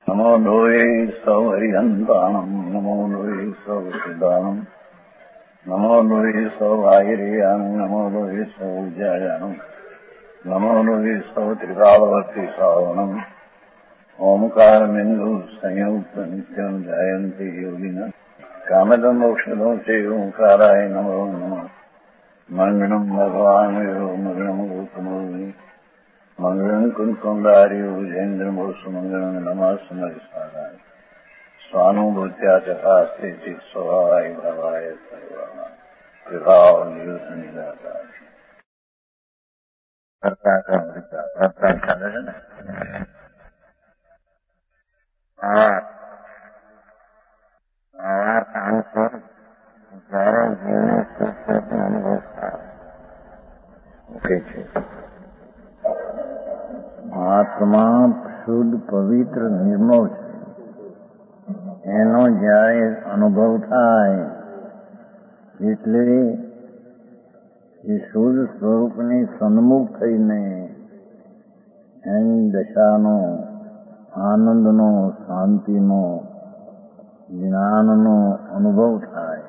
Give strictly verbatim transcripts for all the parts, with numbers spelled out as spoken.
નમો લોહે સૌહરિહંતાણમ નમો લોહે સૌસિદાનમ નમો લોહે સૌઆયર્યાન નમો લોહે સૌજાયાનમ નમો લોહે સૌત્રિકાવર્તિ સાવનમ ઓમકાર બિંદુ સંયુક્ત નિત્યમ જાયંતિ યોગિના કામદમ મોક્ષદો છે ઓંકારાય નમો નમઃ મંગળમ ભગવાન મંગળમ ગોતમોહિ મંગળમ કુંકુંડાર્યો જૈન્દ્રમો સુમંગળમ નમઃ સ્વાનુભૂત્યા ચકાસ્તે ચિત સ્વભાવાય ભાવાય સર્વા વિભાવ નિયુત નિરાકાર કરતા કરતા કરતા ચાલે છે ને આ આ પાંચસો જ્યારે જીવને સુખ અનુભવ ઓકે છે. આત્મા શુદ્ધ પવિત્ર નિર્મળ છે. એનો જ્યારે અનુભવ થાય એટલે એ શુદ્ધ સ્વરૂપની સન્મુખ થઈને એની દશાનો આનંદનો શાંતિનો જ્ઞાનનો અનુભવ થાય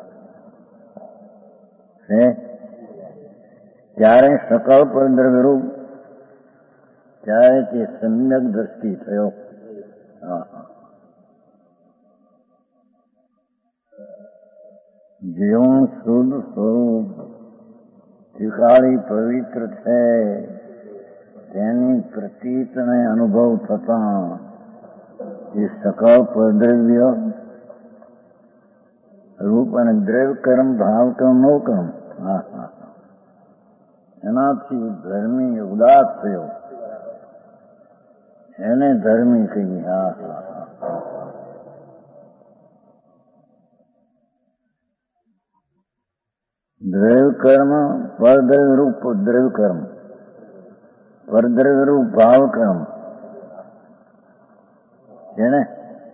છે. ત્યારે સકળ પર દ્રવ્યરૂપ ત્યારે તે સમ્યક દ્રષ્ટિ થયો. જેવું શુદ્ધ સ્વરૂપ ત્રિકાળી પવિત્ર છે તેની પ્રતીતને અનુભવ થતા એ સકળ પરદ્રવ્ય રૂપ અને દ્રવ્ય કર્મ ભાવ કર્મ નો કર્મ હા હા એનાથી ધર્મી ઉદાસ થયો એને ધર્મી કહી. હા હા દ્રવ્ય કર્મ પરદ્રવ્ય રૂપ દ્રવ્ય કર્મ પરદ્રવ્ય રૂપ ભાવ કર્મ છે ને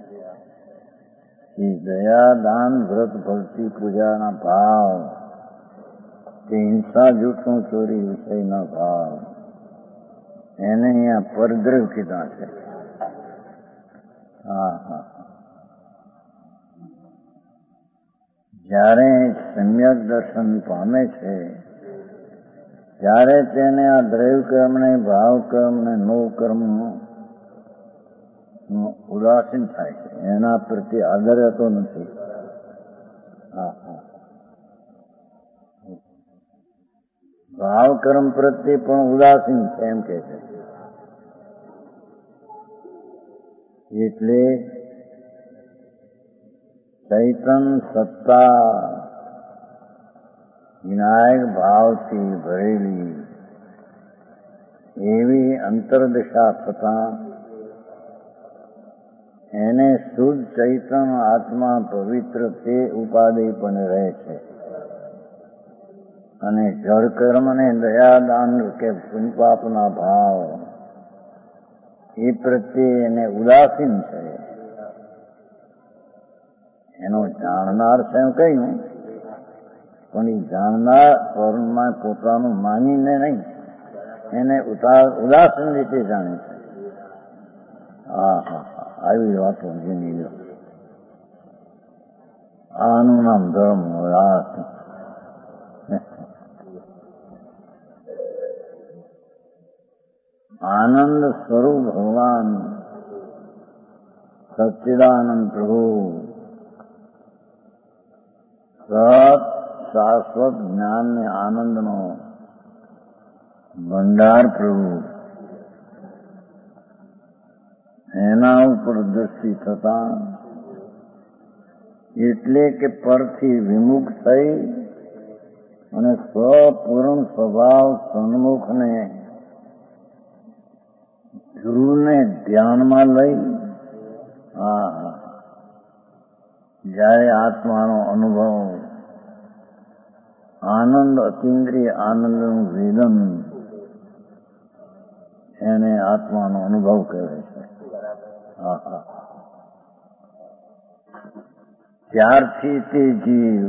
એ દયા દાન વ્રત ભક્તિ પૂજાના ભાવ કે હિંસા જૂઠું ચોરી વિષયના ભાવ એને અહીંયા પરદ્રવ્ય કીધા છે. હા હા જ્યારે સમ્યક દર્શન પામે છે ત્યારે તેને આ દ્રવ્ય કર્મને ભાવ કર્મને નો કર્મ ઉદાસીન થાય છે. એના પ્રત્યે આદર રહેતો નથી. હા હા ભાવ કર્મ પ્રત્યે પણ ઉદાસીન છે એમ કે છે. એટલે ચૈતન સત્તા વિનાયક ભાવથી ભરેલી એવી અંતરદશા થતા એને શુદ્ધ ચૈતન આત્મા પવિત્ર તે ઉપાધિ પણ રહે છે. અને જળ કર્મ ને દયાદાન કે પુણ્યપાપના ભાવ એ પ્રત્યે એને ઉદાસીન છે. એનો જાણનાર છે એમ કહ્યું પણ એ જાણનાર પરમાં પોતાનું માનીને નહીં એને ઉદાસીન રીતે જાણે છે. હા હા હા આવી વાતો જીની લો. આનું નામ ધર્મ રાત. આનંદ સ્વરૂપ ભગવાન સચ્ચિદાનંદ પ્રભુ સત શાશ્વત જ્ઞાન ને આનંદનો ભંડાર પ્રભુ એના ઉપર દ્રષ્ટિ થતા એટલે કે પરથી વિમુખ થઈ અને સ્વપૂર્ણ સ્વભાવ સન્મુખને ધ્રુવને ધ્યાનમાં લઈ હા જ્યારે આત્માનો અનુભવ આનંદ અતિન્દ્રિય આનંદનું વેદન એને આત્માનો અનુભવ કહે છે. હા હા ત્યારથી તે જીવ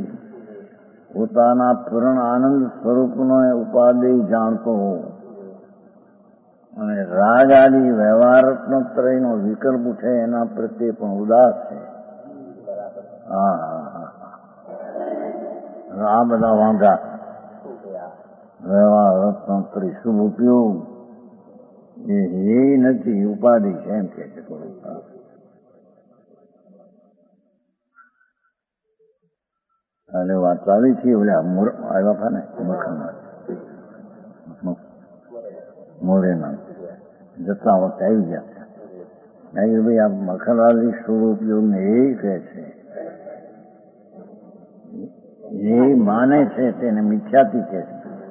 પોતાના પૂર્ણ આનંદ સ્વરૂપનો ઉપાધિ જાણતો અને રાગ આદિ વ્યવહારત્મત્રયનો વિકલ્પ છે એના પ્રત્યે પણ ઉદાસ છે. હા હા હા આ બધા વાંધા વ્યવહાર રત્નત્રય શુભ ઉપયોગ એ નથી, ઉપાધિ છે એમ કે છે. એટલે વાત ચાલી છે ઓલા આવ્યા હતા ને મખણમાં મોરેના જતા વખતે આવી ગયા. ભાઈ આ મખણવાળી સ્વરૂપયોગ ને એ કહે છે, એ માને છે તેને મિથ્યાથી કહે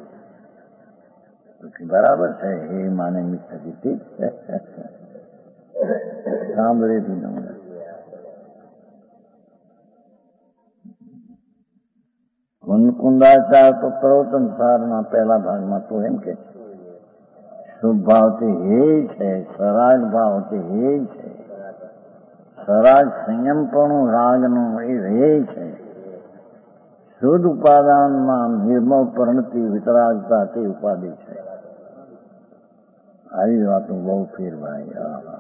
છે. બરાબર છે, એ માને મિથ્યાથી ઠીક છે. સાંભળેથી ન કુંદાચાર તો પ્રવચન સારના પહેલા ભાગમાં તો એમ કે શુભ ભાવથી હે છે, સરાગ ભાવથી હે છે. સરાગ સંયમપણું રાગનું એ હે છે. શુદ્ધ ઉપાદાનમાં નિર્મળ પરણતી વિતરાગતા તે ઉપાધિ છે. આવી વાતો બહુ ફેર ભાઈ.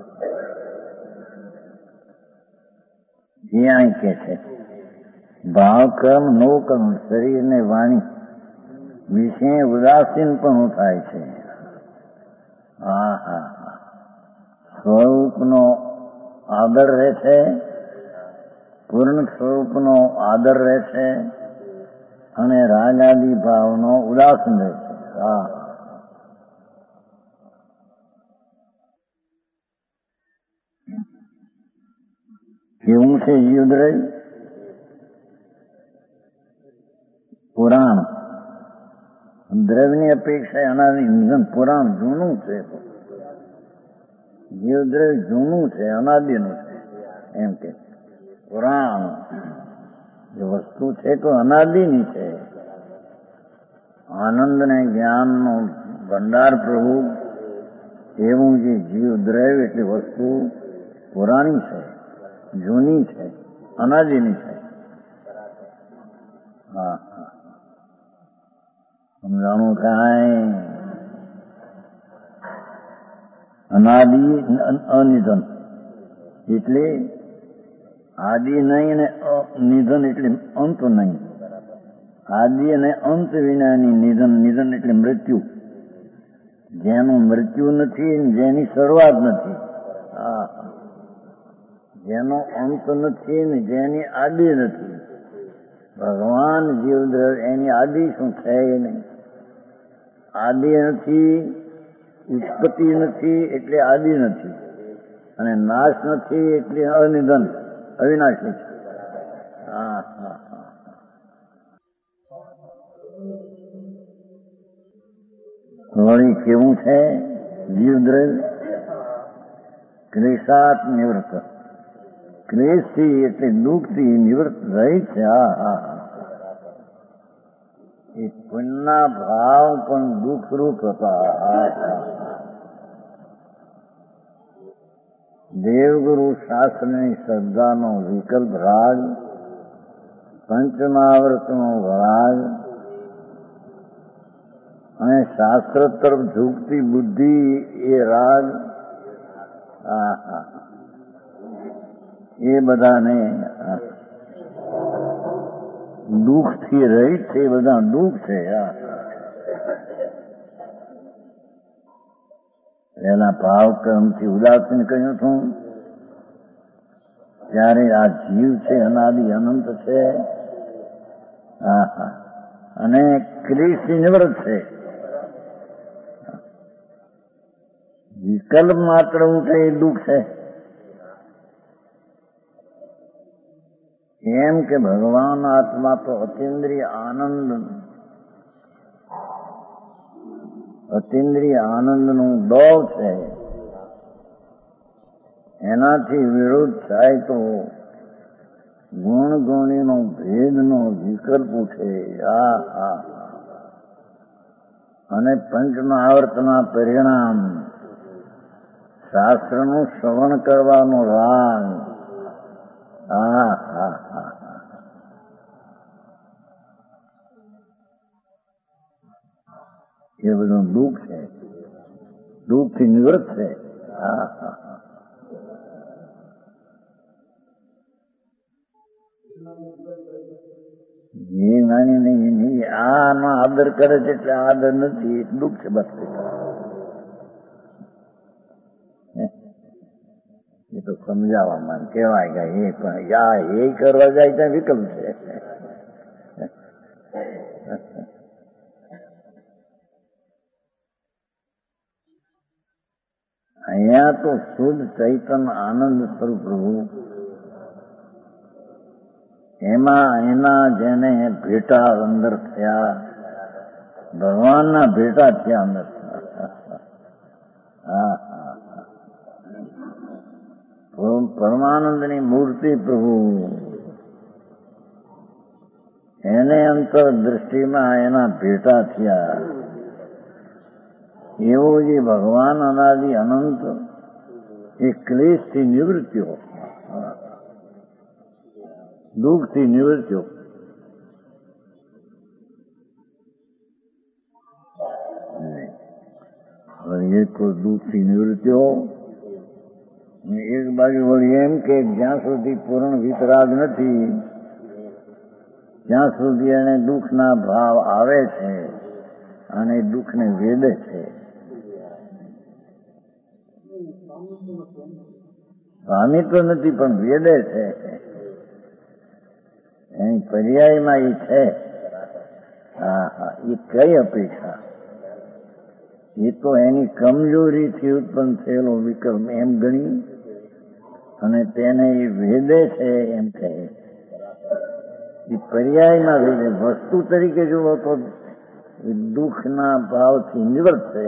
જ્યાં કે છે ભાવ કર્મ નો કર્મ શરીર ને વાણી વિશે ઉદાસીન પણ થાય છે. હા હા હા સ્વરૂપનો આદર રહે છે, પૂર્ણ સ્વરૂપનો આદર રહે છે અને રાગાદી ભાવનો ઉદાસીન રહે છે. હા કેવું છે જીવદ્રય પુરાણ દ્રવ્યની અપેક્ષા અનાદિ નિધન પુરાણ જૂનું છે. જીવદ્રવ્ય જૂનું છે, અનાદિનું છે એમ કે પુરાણ જે વસ્તુ છે તો અનાદિની છે. આનંદ ને જ્ઞાનનો ભંડાર પ્રભુ એવું જે જીવદ્રવ્ય એટલી વસ્તુ પુરાણી છે, જૂની છે, અનાદિની છે. હા સમજાણું થાય. અનાદિ અનિધન એટલે આદિ નહીં અને નિધન એટલે અંત નહીં. આદિ અને અંત વિનાની નિધન, નિધન એટલે મૃત્યુ. જેનું મૃત્યુ નથી, જેની શરૂઆત નથી, જેનો અંત નથી ને જેની આદિ નથી. ભગવાન જીવદ્રવ્ય એની આદિ શું છે નહીં. આદિ નથી, ઉત્પત્તિ નથી એટલે આદિ નથી, અને નાશ નથી એટલે અનિધન અવિનાશી છે. હા હા હા વળી કેવું છે જીવદ્રવ્ય ક્લેશાત નિવૃત્ત. ક્લેશથી એટલે દુઃખથી નિવૃત્ત રહી છે. હા હા એ પુણ્યના ભાવ પણ દુઃખરૂપ હતા. દેવગુરુ શાસ્ત્રની શ્રદ્ધાનો વિકલ્પ રાગ, પંચમાવૃતનો રાગ અને શાસ્ત્ર તરફ ઝૂકતી બુદ્ધિ એ રાગ. હા હા એ બધાને દુઃખથી રહિત છે. એ બધા દુઃખ છે. એના ભાવ કર્મથી ઉદાસીન કહ્યું છું. ત્યારે આ જીવ છે અનાદિ અનંત છે. હા હા અને ક્લેશથી નિવૃત્ત છે. વિકલ્પ માત્ર ઉઠે એ દુઃખ છે. એમ કે ભગવાન આત્મા તો અતિન્દ્રિય આનંદ, અતિન્દ્રિય આનંદનું દોવ છે. એનાથી વિરોધ થાય તો ગુણ ગુણીનો ભેદનો વિકલ્પ ઉઠે. આ હા અને પંચમહાવર્તના પરિણામ શાસ્ત્રનું શ્રવણ કરવાનો રાગ. હા હા હા એ બધું દુઃખ છે. દુઃખથી નિવૃત્ત છે. હા હા એ નાની નહીં, આનો આદર કરે છે એટલે આદર નથી, દુઃખ છે બસ. એ તો સમજાવવામાં કહેવાય કે એ પણ યા એ કરવા જાય ત્યાં વિકલ્પ છે. અહીંયા તો શુદ્ધ ચૈતન આનંદ સ્વરૂપ પ્રભુ, એમાં એના જેને ભેટા અંદર થયા, ભગવાનના ભેટા થયા અંદર. હા પરમાનંદની મૂર્તિ પ્રભુ, એને અંતર દ્રષ્ટિમાં એના ભેટા થયા. એવો જે ભગવાન અનાદિ અનંત એ ક્લેશથી નિવૃત્યો, દુઃખથી નિવૃત્યો. એક દુઃખથી નિવૃત્યો, એક બાજુ વળી એમ કે જ્યાં સુધી પૂર્ણ વિતરાગ નથી ત્યાં સુધી એને દુઃખના ભાવ આવે છે અને દુઃખને વેદે છે. સ્વામિત્વ નથી પણ વેદે છે, એની પર્યાયમાં એ છે. હા હા એ કઈ અપેક્ષા, એ તો એની કમજોરીથી ઉત્પન્ન થયેલો વિકલ્પ એમ ગણી અને તેને એ વેદે છે એમ કહે. એ પર્યાયમાં વેદે, વસ્તુ તરીકે જુઓ તો દુઃખના ભાવથી નિવૃત્ત છે.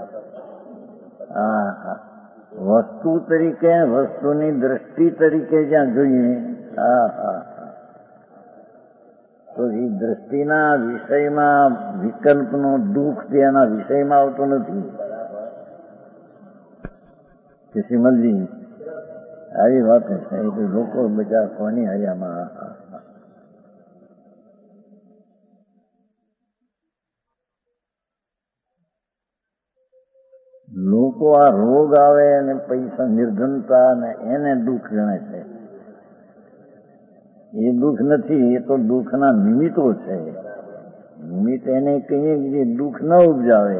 હા હા વસ્તુ તરીકે, વસ્તુની દ્રષ્ટિ તરીકે જ્યાં જોઈએ, હા હા તો એ દ્રષ્ટિના વિષયમાં વિકલ્પનો દુઃખ તેના વિષયમાં આવતો નથી. કે સિમલજી આવી વાત છે. લોકો બધા કોની હરિયામાં લોકો આ રોગ આવે અને પૈસા નિર્ધનતા ને એને દુઃખ ગણે છે. એ દુઃખ નથી, એ તો દુઃખના નિમિત્તો છે. નિમિત્ત એને કહીએ કે જે દુઃખ ન ઉપજાવે.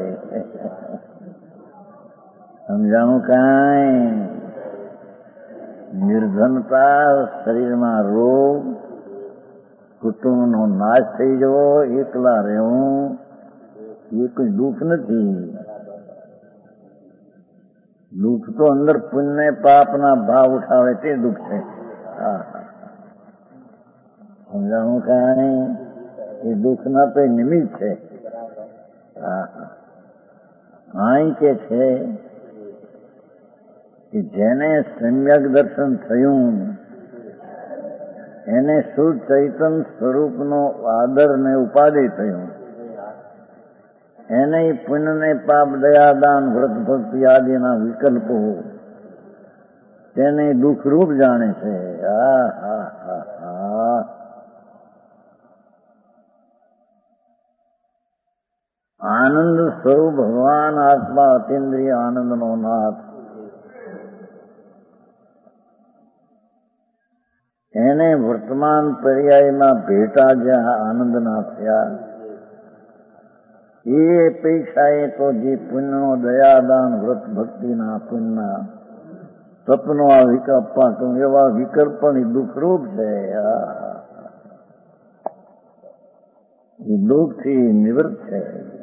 સમજાણું કાંઈ? નિર્ધનતા, શરીરમાં રોગ, કુટુંબનો નાશ થઈ જવો, એકલા રહેવું, એ કોઈ દુઃખ નથી. દુઃખ તો અંદર પુણ્ય પાપના ભાવ ઉઠાવે તે દુઃખ છે. હા સમજાણું કાંઈ? એ દુઃખના તો નિમિત્ત છે. હા અહીં કે છે કે જેને સમ્યક દર્શન થયું એને શુદ્ધ ચૈતન સ્વરૂપનો આદર ને ઉપાધિ થયું, એને પુણ્ય ને પાપ, દયાદાન, વ્રત ભક્તિ આદિના વિકલ્પો તેને દુઃખરૂપ જાણે છે. હા હા હા હા આનંદ સ્વરૂપ ભગવાન આત્મા અતિન્દ્રિય આનંદનો નાથ, એને વર્તમાન પર્યાયમાં ભેટા જ્યાં આનંદના થયા, એ અપેક્ષાએ તો જે પુણ્યનો દયાદાન, વ્રત ભક્તિના પુણ્યના તપનો આ વિકલ્પ પાકું એવા વિકલ્પ પણ દુઃખરૂપ છે. એ દુઃખથી નિવૃત્ત છે.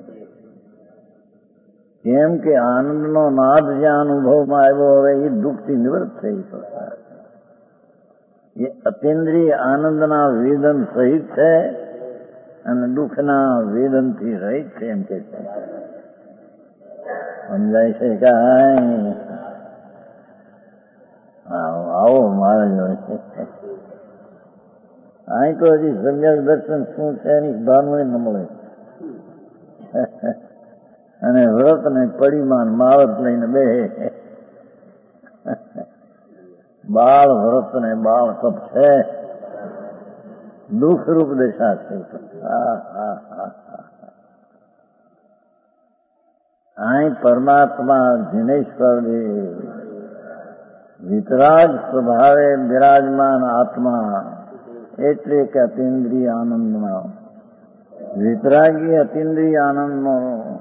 કેમ કે આનંદનો નાદ જ્યાં અનુભવમાં આવ્યો હવે એ દુઃખથી નિવૃત્ત થઈ શકતા. એ અતિન્દ્રિય આનંદના વેદન સહિત છે અને દુઃખના વેદનથી રહિત છે એમ કે છે. સમજાય છે કાંઈ? આવો મારા જોડે. અહીં તો હજી સમ્યક દર્શન શું છે એની ભાન ન મળે. અને વ્રત ને પડીમાન માવત લઈને બે બાળ વ્રત ને બાળ તપ છે, દુઃખરૂપ દશા છે. હા હા હા અહીં પરમાત્મા જીનેશ્વરજી વિતરાગ સ્વભાવે બિરાજમાન આત્મા એટલે કે અતિન્દ્રિય આનંદમાં વિતરાગી અતિન્દ્રિય આનંદનો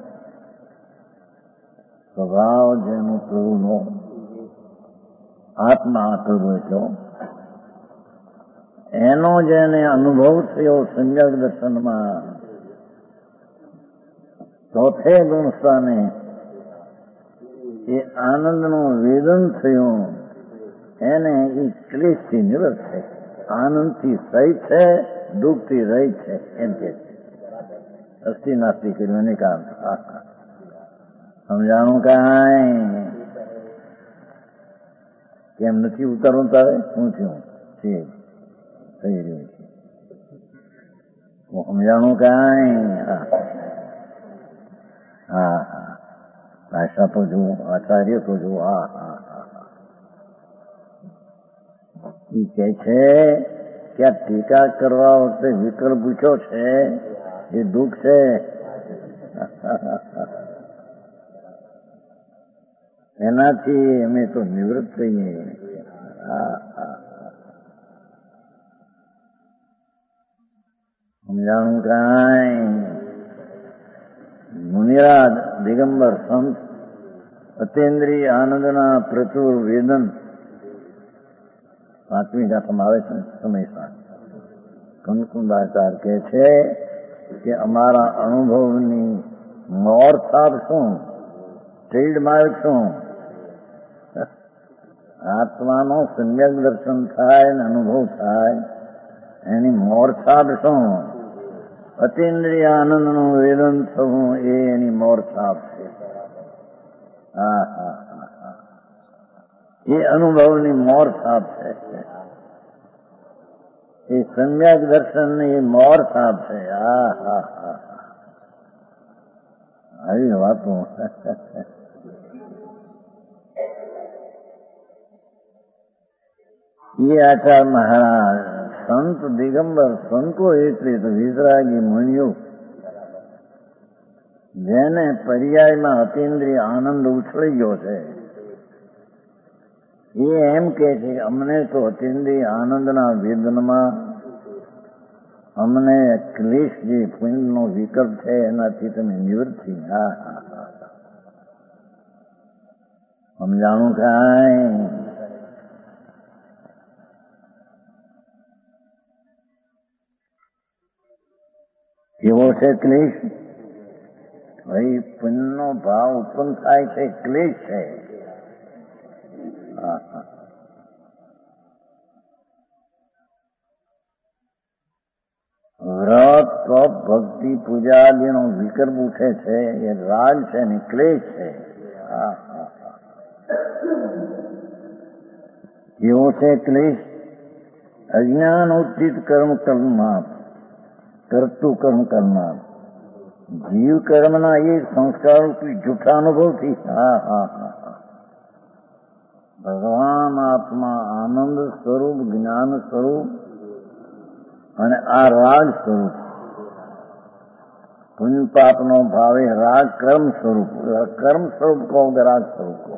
સ્વભાવ જેનો પ્રભુનો આત્મા પ્રભુ એટલો એનો જેને અનુભવ થયો સંજ્ઞક દર્શનમાં ચોથે ગુણ સ્થાને એ આનંદનું વેદન થયું એને એ ક્લેશથી નિવૃત્ત છે, આનંદથી સહિત છે, દુઃખથી રહિત છે એમ કે અસ્થિ નાસ્તી કર્યું એને કારણ સમજાણું કાંઈ કેમ નથી ઉતારવું તારે શું થયું છે થઈ રહ્યું છે સમજાણું કાંઈ હા હા હા ભાષા તો જુઓ, આચાર્ય તો જુઓ. હા હા હા એ કે છે કે આ ટીકા કરવા વખતે વિકલ્પ પૂછ્યો છે એ દુઃખ છે. એનાથી અમે તો નિવૃત્ત થઈએ. હા હા સમજાણું કાંઈ મુનિરાજ દિગંબર સંત અતેન્દ્રિય આનંદના પ્રચુર વેદન પાંચમી ગાથામાં આવે છે સમયસર કંકુંદાચાર કહે છે કે અમારા અનુભવની મોર છાપ શું, ટ્રેડમાર્ક શું, આત્માનો સમ્યક દર્શન થાય ને અનુભવ થાય એની મોર છાપ શું, અતિન્દ્રિય આનંદનું વેદન થવું એ એની મોર છાપ છે. હા હા હા હા એ અનુભવની મોર છાપ છે. એ સમ્યક દર્શનની મોર છાપ છે. હા હા હા આવી વાતો એ આચાર મહારાજ સંત દિગંબર સંતો એટલે તો વિતરાગી મુનિઓ જેને પર્યાયમાં અતિન્દ્રિય આનંદ ઉછળી ગયો છે એ એમ કે છે કે અમને તો અતિન્દ્રિય આનંદના વેદનમાં અમને ક્લેશ જે પુણ્યનો વિકલ્પ છે એનાથી તમે નિવૃત્ત થઈ. હા હા હા સમજાણું કાંઈ કેવો છે ક્લેશ? ભાઈ પુણ્યનો ભાવ ઉત્પન્ન થાય છે, ક્લેશ છે. વ્રત તપ ભક્તિ પૂજા જેનો વિકલ્પ ઉઠે છે એ રાગ છે ને ક્લેશ છે. હા હા હા કેવો છે ક્લેશ? અજ્ઞાન ઉત્થિત કર્મ કર્મમાં કરતું કર્મ કરનાર જીવ કર્મના એ સંસ્કાર રૂપી જૂઠા અનુભવથી હા હા હા ભગવાન આત્મા આનંદ સ્વરૂપ, જ્ઞાન સ્વરૂપ અને આ રાગ સ્વરૂપ પુણ્ય પાપનો ભાવે રાગ કર્મ સ્વરૂપ, કર્મ સ્વરૂપ કહો કે રાગ સ્વરૂપ કહો,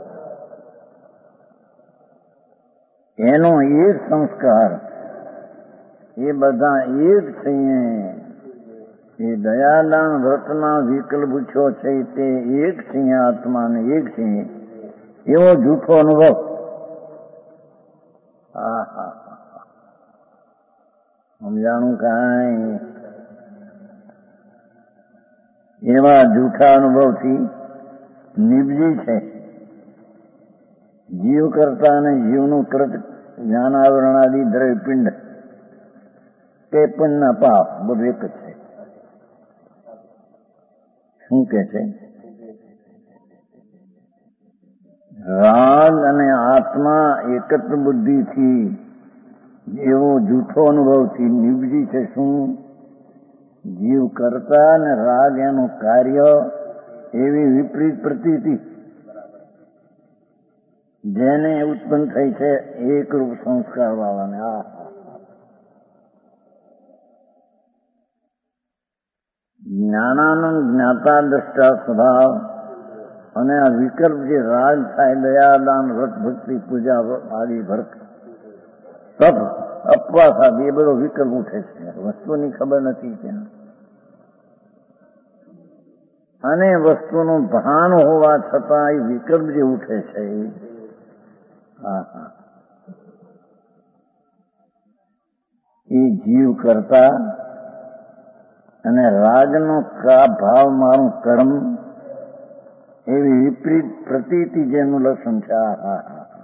એનો એક સંસ્કાર એ બધા એક થઈને એ દયાદાન વ્રતના વિકલ્પ પૂછ્યો છે તે એક છે આત્માને એક છે એવો જૂઠો અનુભવ. હા હા સમજાણું કાંઈ એવા જૂઠા અનુભવથી નિપજી છે. જીવ કરતા અને જીવનું કૃત જ્ઞાનાવરણ આદિ દ્રવ્યપિંડ કે પુણ્ય પાપ બધું એક જ છે. શું કે છે? રાગ અને આત્મા એકત્ર બુદ્ધિથી એવો જૂઠો અનુભવથી નિપજી છે. શું? જીવ કરતા અને રાગ એનું કાર્ય એવી વિપરીત પ્રતીતિ જેને ઉત્પન્ન થઈ છે એકરૂપ સંસ્કાર વાળાને. આ જ્ઞાનાનંદ જ્ઞાતા દ્રષ્ટા સ્વભાવ અને આ વિકલ્પ જે રાગ થાય, દયાદાન, વ્રત, ભક્તિ, પૂજા આદિ ભરત, તપ, અપવાસ આદિ એ બધો વિકલ્પ ઉઠે છે. વસ્તુની ખબર નથી ત્યાં. અને વસ્તુનું ભાન હોવા છતાં એ વિકલ્પ જે ઉઠે છે એ હા હા એ જીવ કરતા અને રાગનો કા ભાવ મારું કર્મ એવી વિપરીત પ્રતીતિ જેનું લક્ષણ છે. હા હા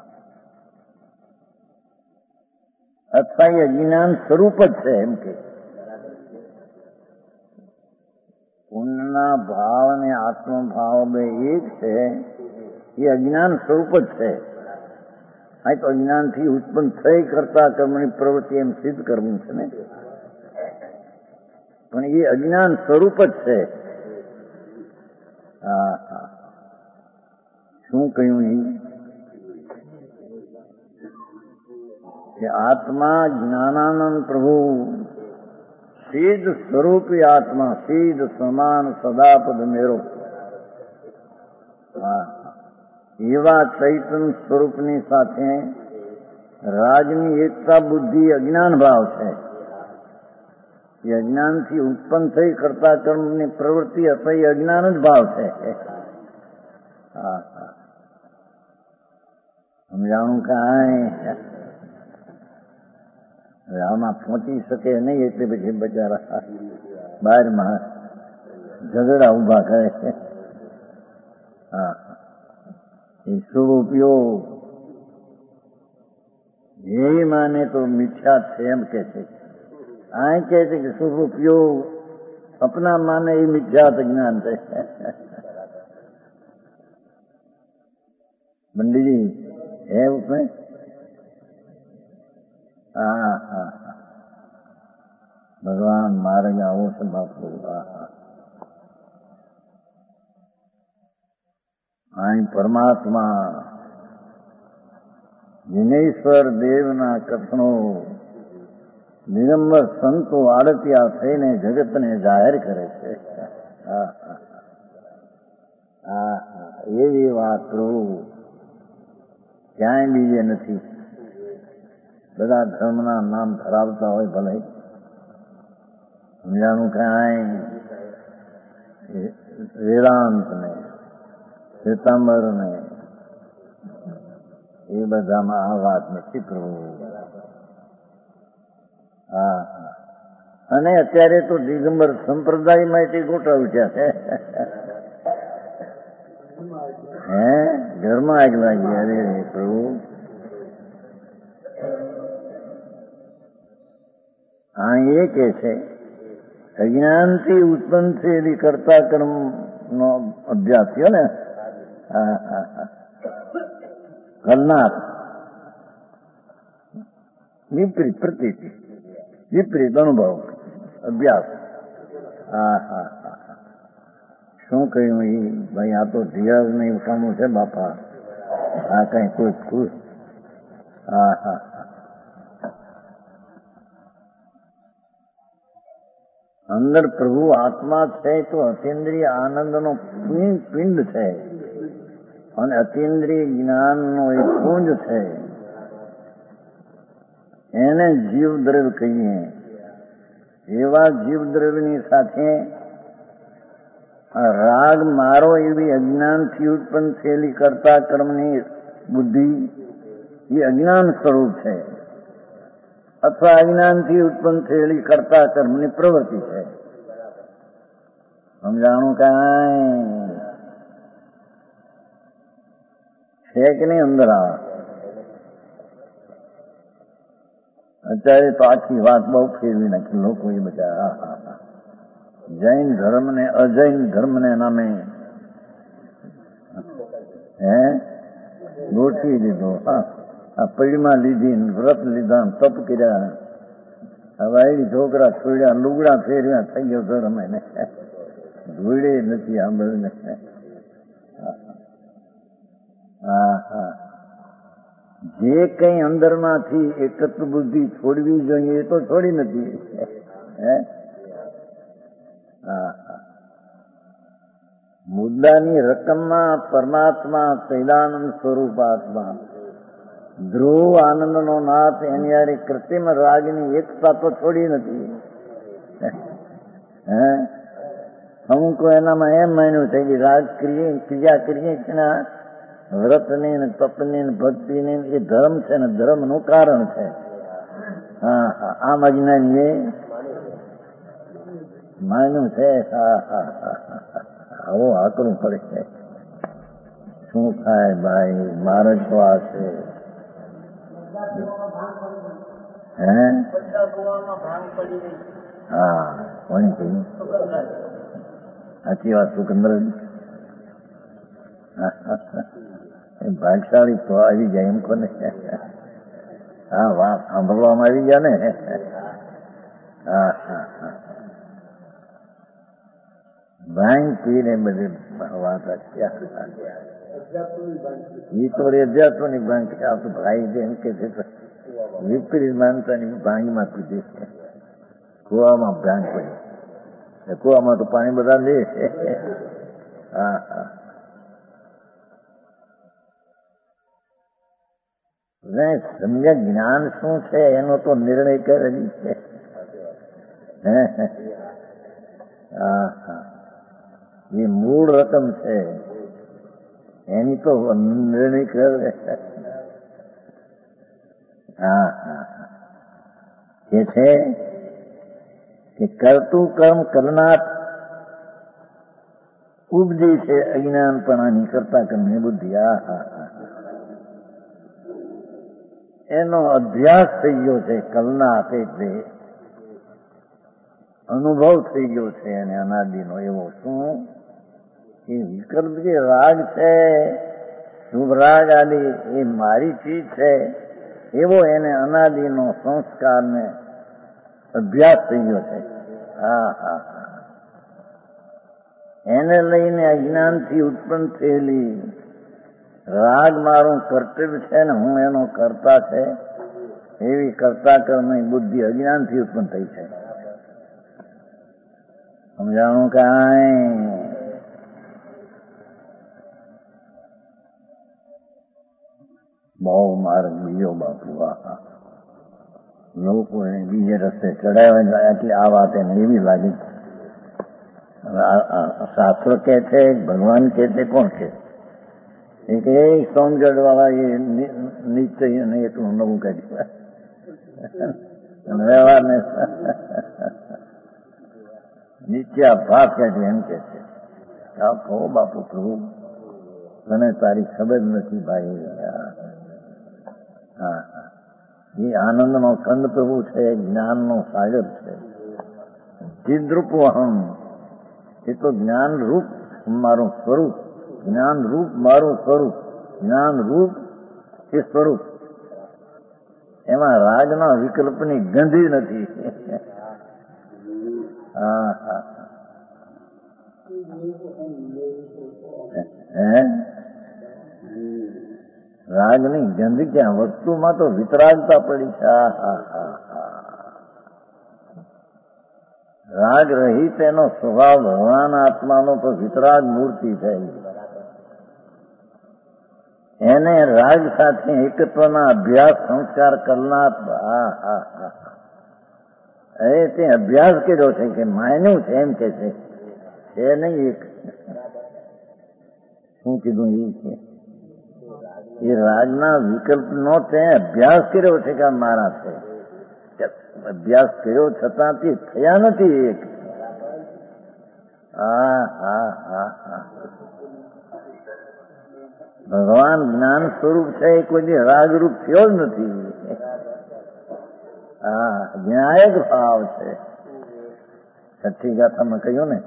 અથવા એ અજ્ઞાન સ્વરૂપ જ છે એમ કે પુણ્યના ભાવ અને આત્મભાવ બે એક છે. એ અજ્ઞાન સ્વરૂપ જ છે. આ તો અજ્ઞાનથી ઉત્પન્ન થઈ કરતા કર્મની પ્રવૃત્તિ એમ સિદ્ધ કરવું છે ને, પણ એ અજ્ઞાન સ્વરૂપ જ છે. હા હા શું કહ્યું એ કે આત્મા જ્ઞાનાનંદ પ્રભુ સિદ્ધ સ્વરૂપી આત્મા, સિદ્ધ સમાન સદાપદ મેરો. હા એવા ચૈતન્ય સ્વરૂપની સાથે રાજની એકતા બુદ્ધિ અજ્ઞાન ભાવ છે. એ અજ્ઞાનથી ઉત્પન્ન થઈ કરતા કર્મની પ્રવૃત્તિ અથવા એ અજ્ઞાન જ ભાવ છે. હા હા સમજાણું કાંઈ આમાં પહોંચી શકે નહીં એટલે પછી બચારા બહારમાં ઝઘડા ઉભા કરે છે. હા એ સ્વરૂપિયો એ માને તો મિથ્યા છે એમ કે છે. આ કહે છે કે સ્વરૂપિયો અપના માને એ મિથ્યાત જ્ઞાન છે. पंडित जी है उसमें? हाँ हाँ भगवान मारेगा वो सब बात होगा. અહીં પરમાત્મા દિનેશ્વર દેવના કથનો નિરંબર સંતો આડતિયા થઈને જગતને જાહેર કરે છે. હા હા એવી વાત પ્રભુ ક્યાંય બીજે નથી. બધા ધર્મના નામ ધરાવતા હોય ભલે, સમજાનું કાંઈ વેદાંત ને શ્વેતાંબર ને એ બધામાં આ વાત નથી પ્રભુ. હા અને અત્યારે તો દિગંબર સંપ્રદાય માટે ગોટા ઉઠ્યા છે. હે ઘરમાં આગ લાગી. અરે પ્રભુ આ એ કે છે અજ્ઞાનથી ઉત્પન્ન થયેલી કરતા કર્મ નો અભ્યાસ થયો ને. હા હા હા કરનાર વિપરીત પ્રતીતિ વિપરીત અનુભવ અભ્યાસ. હા હા હા શું કહ્યું એ ભાઈ? આ તો ધીરજ નહીં કામું છે બાપા. આ કઈ કોઈ ખુશ. હા હા અંદર પ્રભુ આત્મા છે તો અતિન્દ્રિય આનંદનો પિંડ છે અને અતિન્દ્રિય જ્ઞાનનો એક પુંજ છે. એને જીવદ્રવ્ય કહીએ. એવા જીવદ્રવ્યની સાથે રાગ મારો એવી અજ્ઞાનથી ઉત્પન્ન થયેલી કરતા કર્મની બુદ્ધિ એ અજ્ઞાન સ્વરૂપ છે અથવા અજ્ઞાનથી ઉત્પન્ન થયેલી કરતા કર્મની પ્રવૃત્તિ છે. સમજાણું કાંઈ છે કે નહીં? અંદર આ અત્યારે તો આખી વાત બહુ ફેરવી નાખી લોકો એ બધા. હા હા હા જૈન ધર્મ ને અજૈન ધર્મ ને નામે હે ગોઠવી દીધો. હા આ પૈડમાં લીધી, વ્રત લીધા, તપ કર્યા, હવાઈ છોકરા છોડ્યા, લુગડા ફેરવ્યા, થઈ ગયો ધર્મ. એને ધોડે નથી આ બધું. હા હા જે કઈ અંદરમાંથી એકત્વ બુદ્ધિ છોડવી જોઈએ એ તો છોડી નથી. હે હા મુદ્દાની રકમમાં પરમાત્મા સૈલાનંદ સ્વરૂપાત્મા ધ્રુવ આનંદનો નાથ એની યારે કૃત્રિમ રાગની એકતા તો છોડી નથી. હે અમુક એનામાં એમ માન્યું છે કે રાગ ક્રિયા કરીએ છીએ ને વ્રતની ને તપની ને ભક્તિની એ ધર્મ છે ને ધર્મનું કારણ છે. હા હા આમ અજ્ઞાનીએ માન્યું છે. હા હા હા આવો આકરું પડે છે. શું થાય ભાઈ મારે તો આ છે. હે હા કોની કહ્યું સાચી વાત સુકંદર ભાગશાળી તો આવી જાય એમ કોને. હા વાત સાંભળવામાં આવી ગયા ને. હા હા હા ભાંગ પીને બધી વાત એ તો અધ્યાત્મ ની ભાંગ છે. આ તો ભાઈ એમ કે છે વિપરીત માનતાની ભાંગમાં પીધી છે. કુવામાં ભાંગ પડી કુવામાં તો પાણી બધા લે. હા હા સમ્યક જ્ઞાન શું છે એનો તો નિર્ણય કરેલી છે. હા હા એ મૂળ રકમ છે એની તો નિર્ણય કરે. હા હા એ છે કે કરતું કર્મ કરનાર ઉપજી છે અજ્ઞાનપણાની કરતા કર્મની બુદ્ધિ. હા હા હા એનો અભ્યાસ થઈ ગયો છે. કલનાથ એટલે અનુભવ થઈ ગયો છે એને અનાદિનો. એવો શું એ વિકલ્પ જે રાગ છે શુભ રાગ આદિ એ મારી ચીજ છે એવો એને અનાદિનો સંસ્કારને અભ્યાસ થઈ ગયો છે. હા હા હા એને લઈને અજ્ઞાનથી ઉત્પન્ન થયેલી રાગ મારું કર્તવ્ય છે ને હું એનો કર્તા છે એવી કર્તા કર્મની બુદ્ધિ અજ્ઞાનથી ઉત્પન્ન થઈ છે. સમજાણું કાંઈ બહુ માર્ગ બીજો બાપુ. આ લોકોને બીજે રસ્તે ચડાવ્યા એટલે આ વાત એને એવી લાગી. શાસ્ત્ર કે છે ભગવાન કે છે કોણ કે એ કે સોનગઢ વાળા એ નિશ્ચય ને એટલું નવું કાઢ્યું વ્યવહાર ને નીચા ભાગ કાઢી એમ કે છે. કહો બાપુ પ્રભુ તને તારી ખબર નથી ભાઈ. હા હા એ આનંદનો ખંડ પ્રભુ છે. જ્ઞાનનો સાગર છે. ચિદ્રૂપ અહમ એ તો જ્ઞાન રૂપ મારું સ્વરૂપ. જ્ઞાન રૂપ મારું સ્વરૂપ. જ્ઞાન રૂપ એ સ્વરૂપ. એમાં રાગના વિકલ્પની ગંધી નથી. હા હા હે રાગની ગંધી ક્યાં વસ્તુમાં તો વિતરાગતા પડી છે. હા હા હા હા રાગ રહિત એનો સ્વભાવ ભગવાન આત્માનો તો વિતરાગ મૂર્તિ છે. એને રાગ સાથે એકત્વના અભ્યાસ સંસ્કાર કરનાર. હા હા હા એ તે અભ્યાસ કર્યો છે કે માન્યું છે એમ કે છે એ નહીં. એક શું કીધું એ છે એ રાગના વિકલ્પનો તે અભ્યાસ કર્યો છે કે મારા છે. અભ્યાસ કર્યો છતાં તે થયા નથી એક. હા હા હા હા ભગવાન જ્ઞાન સ્વરૂપ છે એ કોઈ રાગરૂપ થયો જ નથી. હા ન્યાયક ભાવ છે. છઠ્ઠી ગાથામાં કહ્યું ને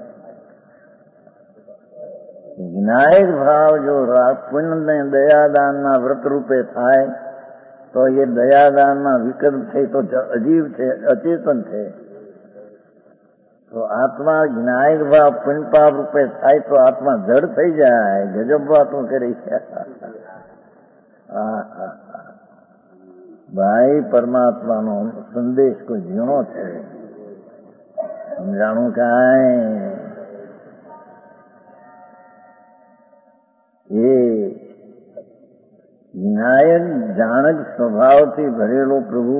જ્ઞાયક ભાવ જો પુણ્ય દયાદાનના વ્રત રૂપે થાય તો એ દયાદાનના વિકલ્પ છે તો અજીવ છે અચેતન છે. તો આત્મા જ્ઞાયક ભાવ પુણ્યપાપ રૂપે થાય તો આત્મા જડ થઈ જાય. ગજબ વાતો કરી. હા હા ભાઈ પરમાત્માનો સંદેશ કોઈ ઝીણો છે. સમજાણું કાંઈ વિનાયક જાણક સ્વભાવથી ભરેલો પ્રભુ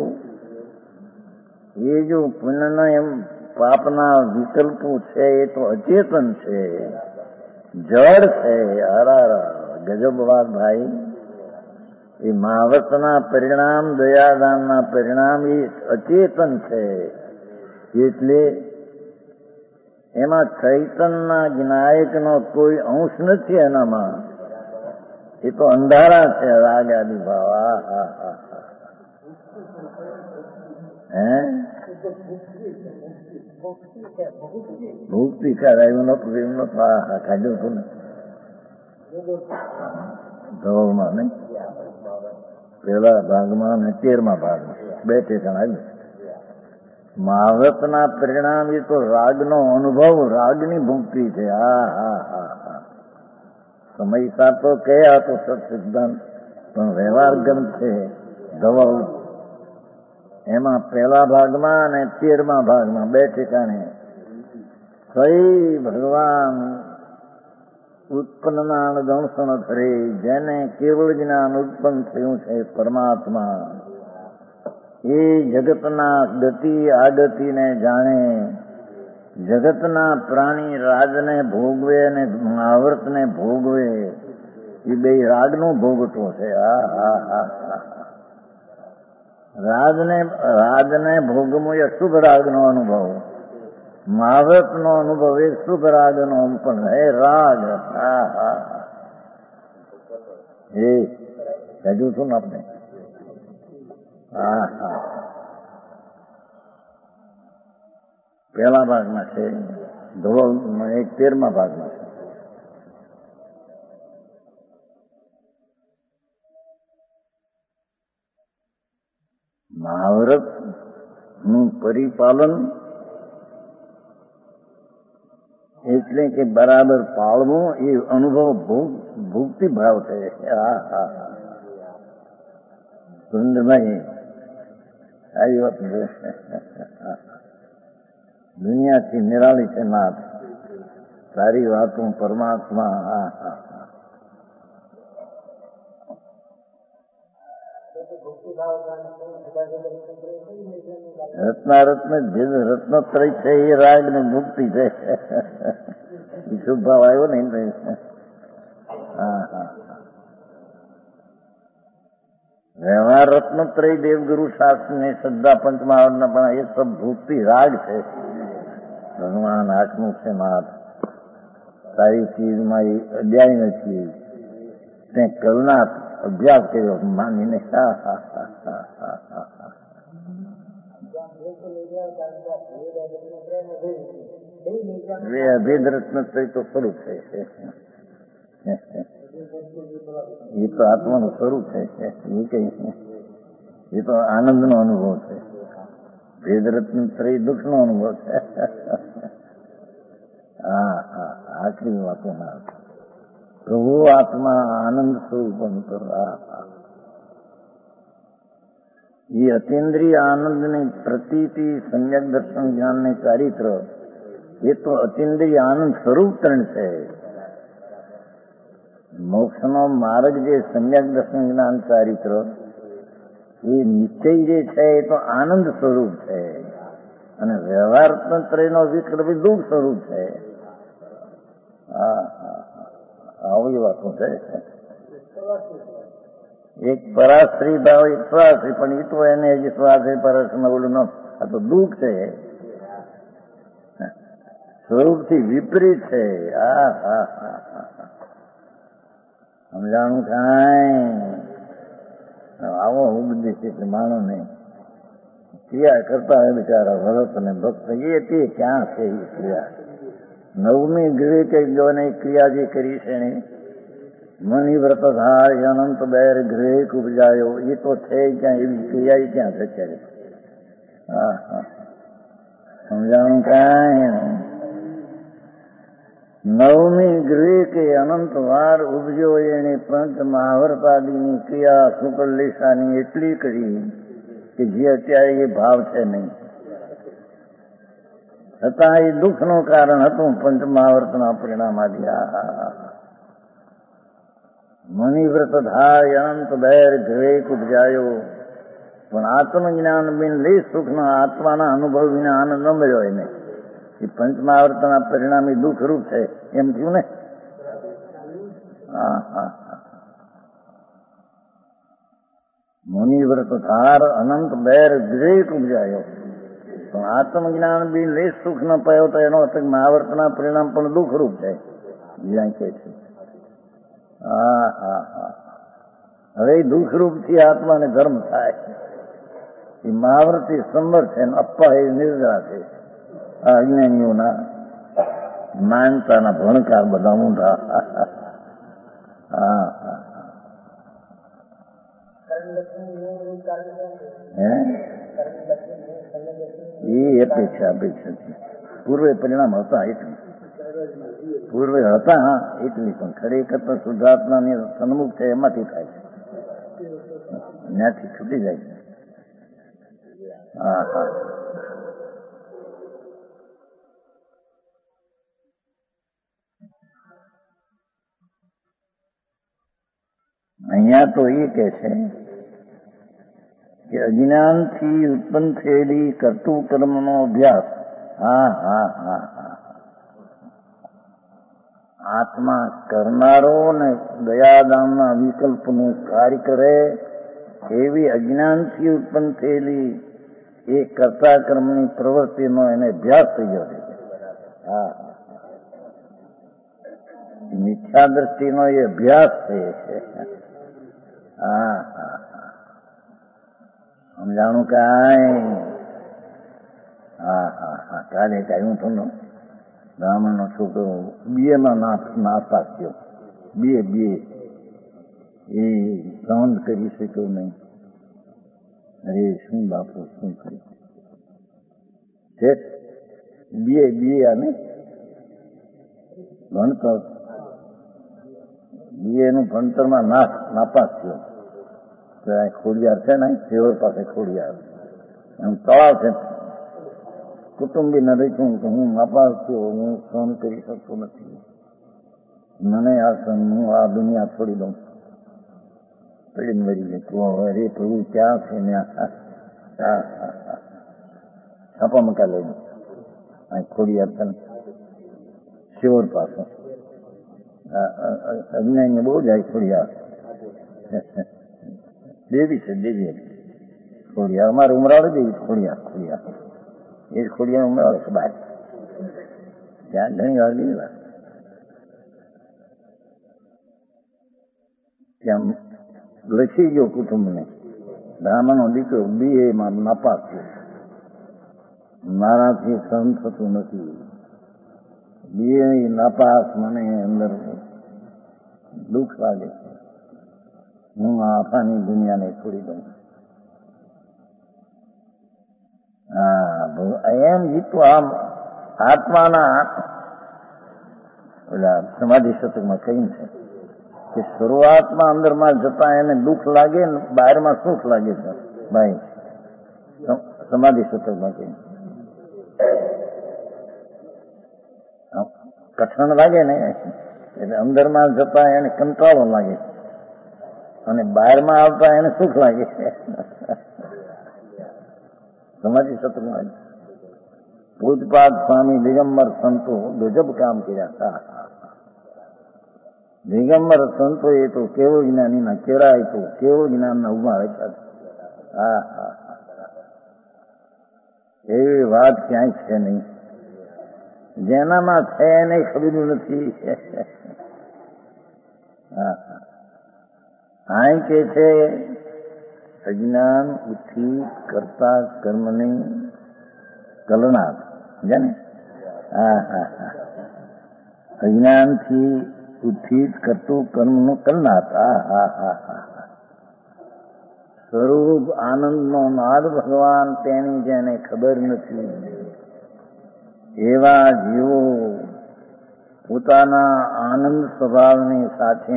એ જો પુણ્યના એમ પાપના વિકલ્પો છે એ તો અચેતન છે, જળ છે. અરારા ગજબ વાત ભાઈ. એ મહાવતના પરિણામ, દયાદાનના પરિણામ એ અચેતન છે. એટલે એમાં ચૈતનના જ્ઞાયકનો કોઈ અંશ નથી એનામાં. એ તો અંધારા છે રાગ આદિ ભાવ. આ હા હા હા હે ભૂક્તિ કરાયું નતું એમ નતું. હા હા કાઢ્યું હતું ને ધવલમાં નહીં, પેલા ભાગમાં ને તેરમા ભાગમાં બે ઠેકાણ આવ્યું. મહાવ્રતના પરિણામ એ તો રાગનો અનુભવ, રાગની ભૂક્તિ છે. હા હા હા હા સમય સાતો કયા તો સત્સિદ્ધાંત, પણ વ્યવહાર ગ્રંથ છે ધવલ. એમાં પહેલા ભાગમાં અને તેરમા ભાગમાં બે ઠેકાણે કઈ ભગવાન ઉત્પન્નના દંશન કરે, જેને કેવળ જ્ઞાન ઉત્પન્ન થયું છે પરમાત્મા, એ જગતના ગતિ આગતિને જાણે, જગતના પ્રાણી રાજને ભોગવે અને મહાવ્રતને ભોગવે, એ બે રાગનો ભોગતો છે. હા હા હા હા રાજને રાજને ભોગવું એ શુભ રાગનો અનુભવ, મહાવ્રતનો અનુભવ એ શુભ રાગનો પણ હે રાગ. હા હા એ કહેલું છું ને આપણે. હા હા પહેલા ભાગમાં છે ધોળ, એક તેરમા ભાગમાં છે. મહાવ્રત નું પરિપાલન એટલે કે બરાબર પાળવું એ અનુભવ ભૂક્તિ ભાવ છે. હા હા હા સુંદરભાઈ આવી વાત દુનિયાથી નિરાળી છે નાથ, સારી વાતો પરમાત્મા. હા હા રત્નારત્ન જે રત્નત્રય છે એ રાગ ને મુક્તિ છે. એ શુભ ભાવ આવ્યો ને. હા હા વ્યવહાર રત્નત્રય દેવગુરુ શાસ્ત્ર ને શ્રદ્ધા પંચમહાવરના પણ એ સબ ભૂક્તિ રાગ છે. ભગવાન આત્મું છે નાથ, સારી ચીજમાં એ અધ્યાય નથી તે કલના અભ્યાસ કર્યો માનીને. હા હા હા હા હા હા એ અભેદ રત્નત્રય તો સ્વરૂપ છે. એ તો આત્માનું સ્વરૂપ છે. એ કઈ એ તો આનંદનો અનુભવ છે. ભેદ રત્નત્રય દુઃખનો અનુભવ છે. હા હા આખરી વાતો ના પ્રભુ આત્મા આનંદ સ્વરૂપ અંતર. એ અતિન્દ્રિય આનંદની પ્રતીતિ, સમ્યક દર્શન જ્ઞાન ને ચારિત્ર એ તો અતિન્દ્રિય આનંદ સ્વરૂપ ત્રણ છે. મોક્ષનો માર્ગ જે સમ્યક દર્શન જ્ઞાન ચારિત્ર એ નિશ્ચય જે છે એ તો આનંદ સ્વરૂપ છે, અને વ્યવહાર તંત્રનો વિકલ્પ દુઃખ સ્વરૂપ છે. હા હા આવી વાતો છે. એક પરાશ્રી ભાવ, એક સ્વાશ્રી, પણ એ તો એને જે સ્વાશ્રી પરશ્રી ઓલું ન, આ તો દુઃખ છે, સ્વરૂપથી વિપરીત છે. હા હા હા હા સમજાણું કાંઈ આવો ઉપદેશ એટલે માણો નહીં. ક્રિયા કરતા હોય બિચારા ભરત અને ભક્ત, એ તે ક્યાં છે એ ક્રિયા? નવમી ગૃહ કે જોને ક્રિયા જે કરી છે ને, મની વ્રત ધાર અનંત બેર ગૃહ ઉપજાયો, એ તો છે ક્યાં? એવી ક્રિયા ક્યાં છે અત્યારે? હા હા સમજાણું કાંઈ. નવમી ગૃહ કે અનંત વાર ઉપજ્યો એને પંચ મહાવ્રતાદિની ક્રિયા શુક્લ લેસાની એટલી કરી કે જે અત્યારે એ ભાવ છે નહીં, છતાં એ દુઃખનું કારણ હતું પંચ મહાવ્રતના પરિણામ આદિ. મુનિવ્રત થાય અનંત બેર વિવેક ઉપજાયો, પણ આત્મજ્ઞાન બિન લે સુખના આત્માના અનુભવ વિના આનંદ ન મળ્યો એને. એ પંચમહાવર્તના પરિણામી દુઃખરૂપ છે એમ થયું ને. હા હા મુનિવ્રત ધાર અનંત બેર વિવેક ઉપજાયો, પણ આત્મજ્ઞાન બી લે સુખ ન પાયો તો એનો અર્થ મહાવર્તના પરિણામ પણ દુઃખરૂપ છે જ્યાં કે છે. હા હા હા હવે દુઃખરૂપ થી આત્માને ધર્મ થાય. એ મહાવર્તી સંવર છે ને અપ્પા એ નિર્જરા છે. આ અજ્ઞાનીઓના માનતાના ભણકાર બધા ઊંધા. હા હા એ અપેક્ષા અપેક્ષા છે. પૂર્વે પરિણામ હતા એટલી પૂર્વે હતા હા એટલી, પણ ખરેખર તો શુદ્ધાત્માની સન્મુખ છે એમાંથી થાય છે, ત્યાંથી છૂટી જાય છે. હા હા અહીંયા તો એ કે છે કે અજ્ઞાનથી ઉત્પન્ન થયેલી કર્તૃ કર્મનો અભ્યાસ. હા હા હા હા આત્મા કરનારો ને દયાદાનના વિકલ્પનું કાર્ય કરે એવી અજ્ઞાનથી ઉત્પન્ન થયેલી એ કર્તા કર્મની પ્રવૃત્તિનો એને અભ્યાસ થઈ ગયો છે. હા મિથ્યા દ્રષ્ટિનો એ અભ્યાસ છે. હા હા સમજાણું કાંઈ. હા હા હા કાલે કહ્યું તમને બ્રાહ્મણનો છોકરો બીએમાં નાપાસ થયો. બે બે એ સહન કરી શક્યો નહીં. અરે શું બાપુ શું કર્યું છે. બે બે આને ભણતર બે નું ભણતરમાં નાશ નાપાસ થયો. ખોડિયાર છે ને શેવર પાસે ખોડિયાર એમ તળાવ છે. કુટુંબી ન રહી કે હું નાપાસ થયો, હું સહન કરી શકતો નથી, મને આ સહન હું આ દુનિયા છોડી દઉં. પડીને મરી ગઈ. તું અરે પ્રભુ ક્યાં છે ને છાપા મકા લઈને ખોડિયાર છે ને શેવર પાસે અજ્ઞાની બહુ જાય ખોડિયાર. દેવી છે દેવી ખોડિયાર. અમારે ઉમરાળે દેવી ખોડિયાર ખોડિયાર એ જ ખોડિયાર ઉમરાળે છે બહાર. ત્યાં ઘણી વાર ગયેલા. ત્યાં લખી ગયો કુટુંબને બ્રાહ્મણનો દીકરો બી એમાં નાપાસ થયો, મારાથી સહન થતું નથી. બે નાપાસ મને અંદર દુઃખ લાગે છે, હું આ આફાની દુનિયાને છોડી દઉં. હા એમ જીતું આમ આત્માના ઓલા સમાધિ શતકમાં કહ્યું છે કે શરૂઆતમાં અંદરમાં જતા એને દુઃખ લાગે ને બહારમાં સુખ લાગે છે. ભાઈ સમાધિ શતકમાં કહ્યું કઠણ લાગે ને એટલે અંદરમાં જતા એને કંટાળો લાગે અને બહારમાં આવતા એને સુખ લાગે. સમાધિ સત્રમાં પૂજપાદ સ્વામી દિગંબર સંતો ગજબ કામ કર્યા. દિગંબર સંતો એ તો કેવો જ્ઞાનીના કેળાય તો કેવો જ્ઞાનના ઉભા રાખ્યા. હા હા એવી વાત ક્યાંય છે નહીં. જેનામાં છે એને ખબર નથી. હા આ કે છે અજ્ઞાન ઉઠી કરતા કર્મની કલનાર. જાને હા હા હા અજ્ઞાનથી ઉઠી કરતું કર્મનું કલનાર. હા હા હા હા સ્વરૂપ આનંદનો નાદ ભગવાન તેની જેને ખબર નથી એવા જીવો પોતાના આનંદ સ્વભાવની સાથે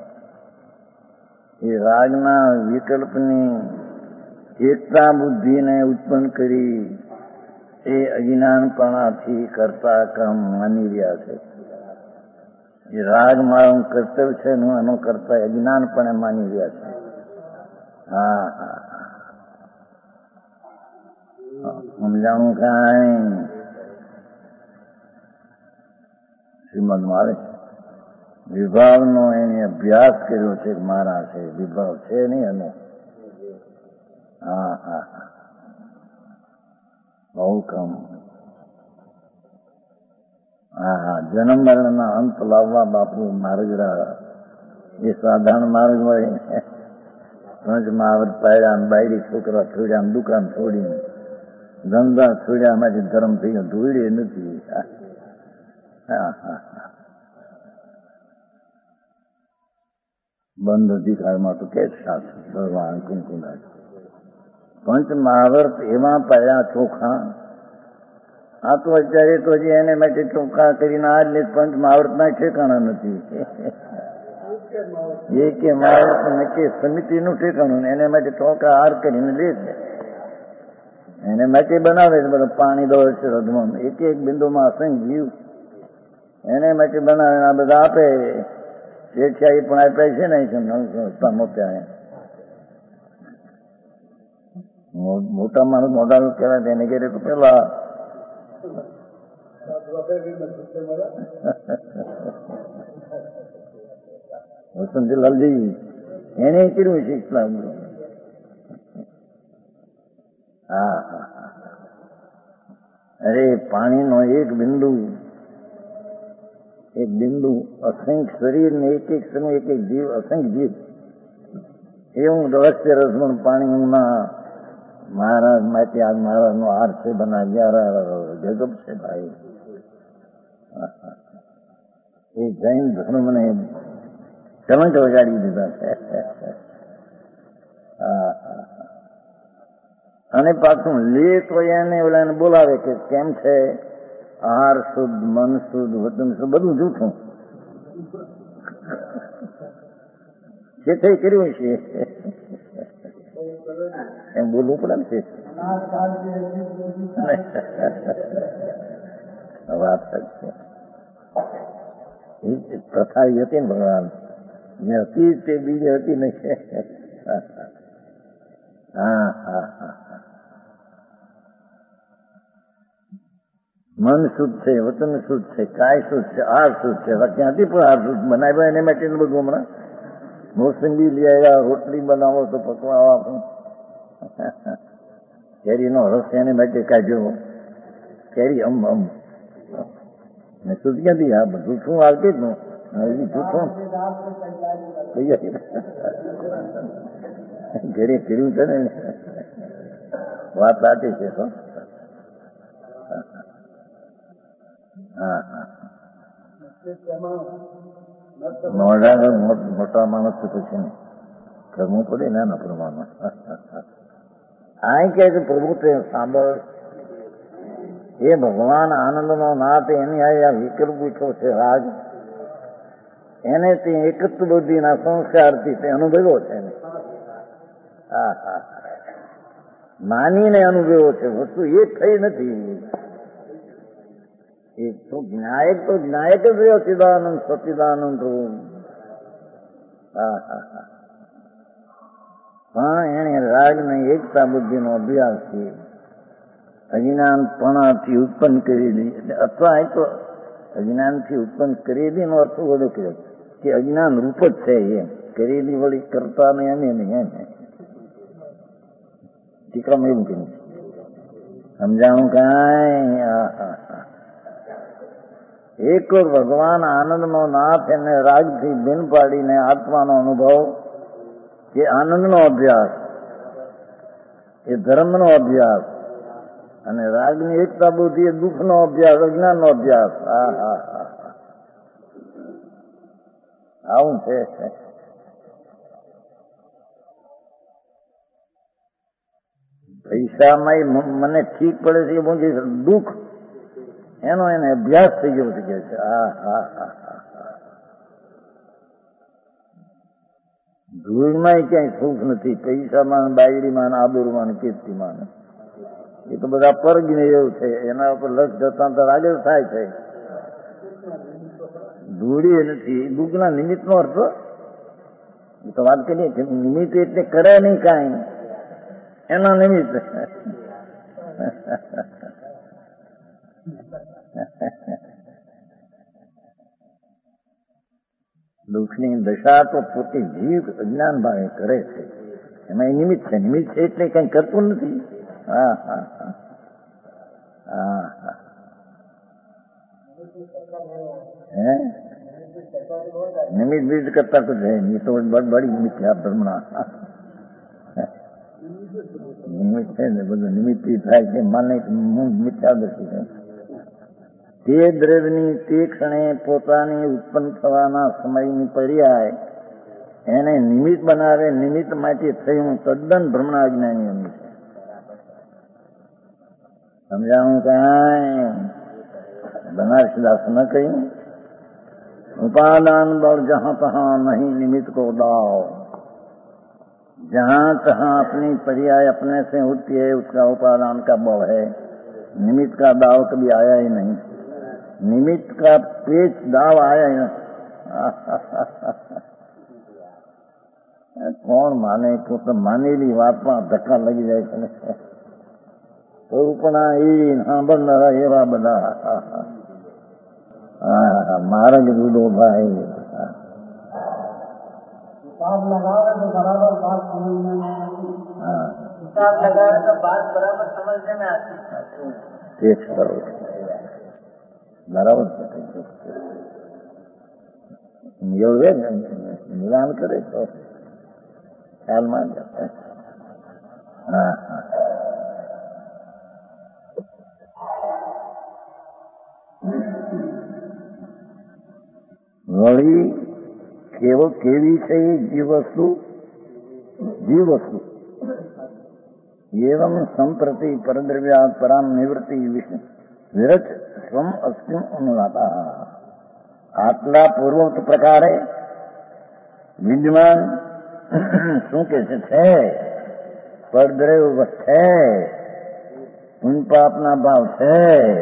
એ રાગના વિકલ્પની એકતા બુદ્ધિને ઉત્પન્ન કરી એ અજ્ઞાનપણાથી કરતા કામ માની રહ્યા છે. એ રાગ મારું કર્તવ્ય છે હું એનો કરતા અજ્ઞાનપણે માની રહ્યા છે. હા હા સમજાણું કાંઈ શ્રીમદ મારે વિભાવનો એને અભ્યાસ કર્યો છે મારા છે વિભાવ છે નહીં એનો. હા હા બહુ કમ. હા હા જન્મ મરણના અંત લાવવા બાપુ માર્ગ એ સાધારણ માર્ગ હોય. પંચ મહાવત પાડ્યા બાયડી છોકરા છોડ્યા દુકાન છોડીને ધંધા છોડ્યા એમાંથી ધર્મ થઈ ગયો ધોઈડે નથી. હા હા બંધ અધિકારમાં તો કે શાસ્ત્ર ભગવાન કુંકુના પંચ મહાવર્ત એમાં પાડ્યા ચોખા. આ તો અત્યારે તો હજી એને માટે ચોખ્ખા કરીને આ જ પંચ મહાવર્તના ઠેકાણા નથી. એ કે મહાવર્ત નક્કી સમિતિનું ઠેકાણું એને માટે ચોખા હાર કરીને લે છે. એને માટે બનાવે છે બધા પાણી દોડ છે રધમાં એક એક બિંદુમાં અસંખ્ય જીવ એને માટે બનાવે આ બધા આપે. શેઠિયાઈ પણ આપ્યા છે ને ત્યાં મોટા માણસ મોટા કહેવાય એને ઘેરે તો પેલા વસંતલાલજી એને કર્યું છે ઇસ્લામ. હા હા અરે પાણીનો એક બિંદુ એક બિંદુ અસંખ્ય શરીર ને એક એક સમય એક એક જીવ અસંખ્ય જીવ એવું રહસ્ય રસમણ પાણીમાં મહારાજ માટે આજ મહારાજ નો હાર છે બનાવ્યા ગજબ છે ભાઈ. એ જૈન ધર્મને કલંક વગાડી દીધા છે. અને પાછું લે તો એને ઓલા બોલાવે કે કેમ છે આહાર શુદ્ધ મન શુદ્ધ વતન શુદ્ધ બધું જૂઠું જે થઈ કર્યું છે એમ બોલવું પડે છે. વાત પ્રથા હતી ને ભગવાન જે હતી તે બીજી હતી નહીં. હા હા હા મન શુદ્ધ છે વતન શુદ્ધ છે કાય શુદ્ધ છે આર શુદ્ધ છે ક્યાંથી પણ આર શુદ્ધ બનાવ્યા એને માટે બધું હમણાં મોસંબી લઈ આવ્યા રોટલી બનાવો તો પકવાવા પણ કેરીનો રસ એને માટે કાઢ્યો કેરી અમ અમ ને શુદ્ધ ક્યાંથી આ બધું શું આવતી જ નું જૂઠું ઘરે કર્યું છે ને વાત સાચી છે. તો હા હા મોઢા મોટા માણસ તો પછી ને કરવું પડે ને પ્રમાણમાં. આ કે પ્રભુ તે સાંભળ એ ભગવાન આનંદનો નાથ એની આ વિકલ્પ વિકલ્પ છે રાગ એને તે એકત્વ બુદ્ધિના સંસ્કારથી તે અનુભવ્યો છે. હા હા માનીને અનુભવ્યો છે વસ્તુ એક થઈ નથી. એક તો જ્ઞાયક તો જ્ઞાયક જ રહ્યો ચિદાનંદ સચિદાનંદ રૂપ. હા હા હા પણ એને રાગને એકતા બુદ્ધિનો અભ્યાસ છે અજ્ઞાનપણાથી ઉત્પન્ન કરેલી એટલે અથવા એ તો અજ્ઞાનથી ઉત્પન્ન કરેલી નો અર્થ વધુ કર્યો કે અજ્ઞાન રૂપ જ છે એમ કરેલી વળી કરતા ને એને નહીં એમ ટીકામાં એવું કહ્યું સમજાણું કાંઈ. હા હા એક ભગવાન આનંદનો નાથ એને રાગથી ભિન્ન પાડીને આત્માનો અનુભવ એ આનંદનો અભ્યાસ એ ધર્મનો અભ્યાસ અને રાગની એકતા બુદ્ધિ એ દુઃખનો અભ્યાસ અજ્ઞાનનો અભ્યાસ. હા હા હા આવું છે. પૈસામાં મને ઠીક પડે છે હું જે દુઃખ એનો એને અભ્યાસ થઈ ગયો છે કે છે. હા હા હા ધૂળમાં ક્યાંય સુખ નથી પૈસામાં બાયડીમાં આબરૂમાં કીર્તિમાં એ તો બધા પરગીને એવું છે એના ઉપર લક્ષ જતા તો આગળ થાય છે. ધૂળી નથી, દુઃખના નિમિત્તનો અર્થ એ તો વાત કરીએ કે નિમિત્ત એટલે કરે નહીં કાંઈ, એના નિમિત્ત. દુઃખની દશા તો પોતે જીવ અજ્ઞાન ભાવે કરે છે, એમાં એ નિમિત્ત છે. નિમિત્ત છે એટલે કઈ કરતું નથી. હા હા હા હા હા હે નિમિત્ત બીજ કરતા તો છે નહીં, તો બડી મિથ્યા બ્રહ્મણા નિમિત્ત છે ને બધું નિમિત્ત થાય છે. માને મિથ્યા દર્શી છે. તે દ્રવ્યની તે ક્ષણે પોતાની ઉત્પન્ન થવાના સમયની પર્યાય એને નિમિત્ત બનાવે, નિમિત્ત માટે થયું તદ્દન ભ્રમણા અજ્ઞાનીઓની છે. સમજાવું કાંઈ બનારસદાસ ન કહ્યું, उपादान बल जहां तहां नहीं निमित्त को दाव, जहां तहां अपनी पर्याय अपने से होती है उसका उपादान का बल है, निमित्त का दाव कभी आया ही नहीं, निमित्त का पेच दाव आया ही नहीं. કોણ માને તો માનેલી વાતમાં ધક્કા લાગી જાય છે. સ્વરૂપના એ સાંભળનારા એવા બધા હા માર્ગ જુદો ભાઈ. हिसाब लगावे तो बराबर बात समझ में नहीं आती. हिसाब लगावे तो बात बराबर समझ में आती. टेस्ट करो बराबर योगे मिलान करे तो ख्याल मान जाता है. हाँ हाँ વળી કેવો કેવી છે જીવ વસ્તુ, જીવ વસ્તુ એવં સંપ્રતિ પરદ્રવ્યા પરામ નિવૃત્તિ વિરચ સ્વમ અસ્તિમ અનુલાતા. આટલા પૂર્વોક્ત પ્રકારે વિદ્યમાન શું કે છે, પરદ્રવ્ય છે, પુણ્યપાપના ભાવ છે,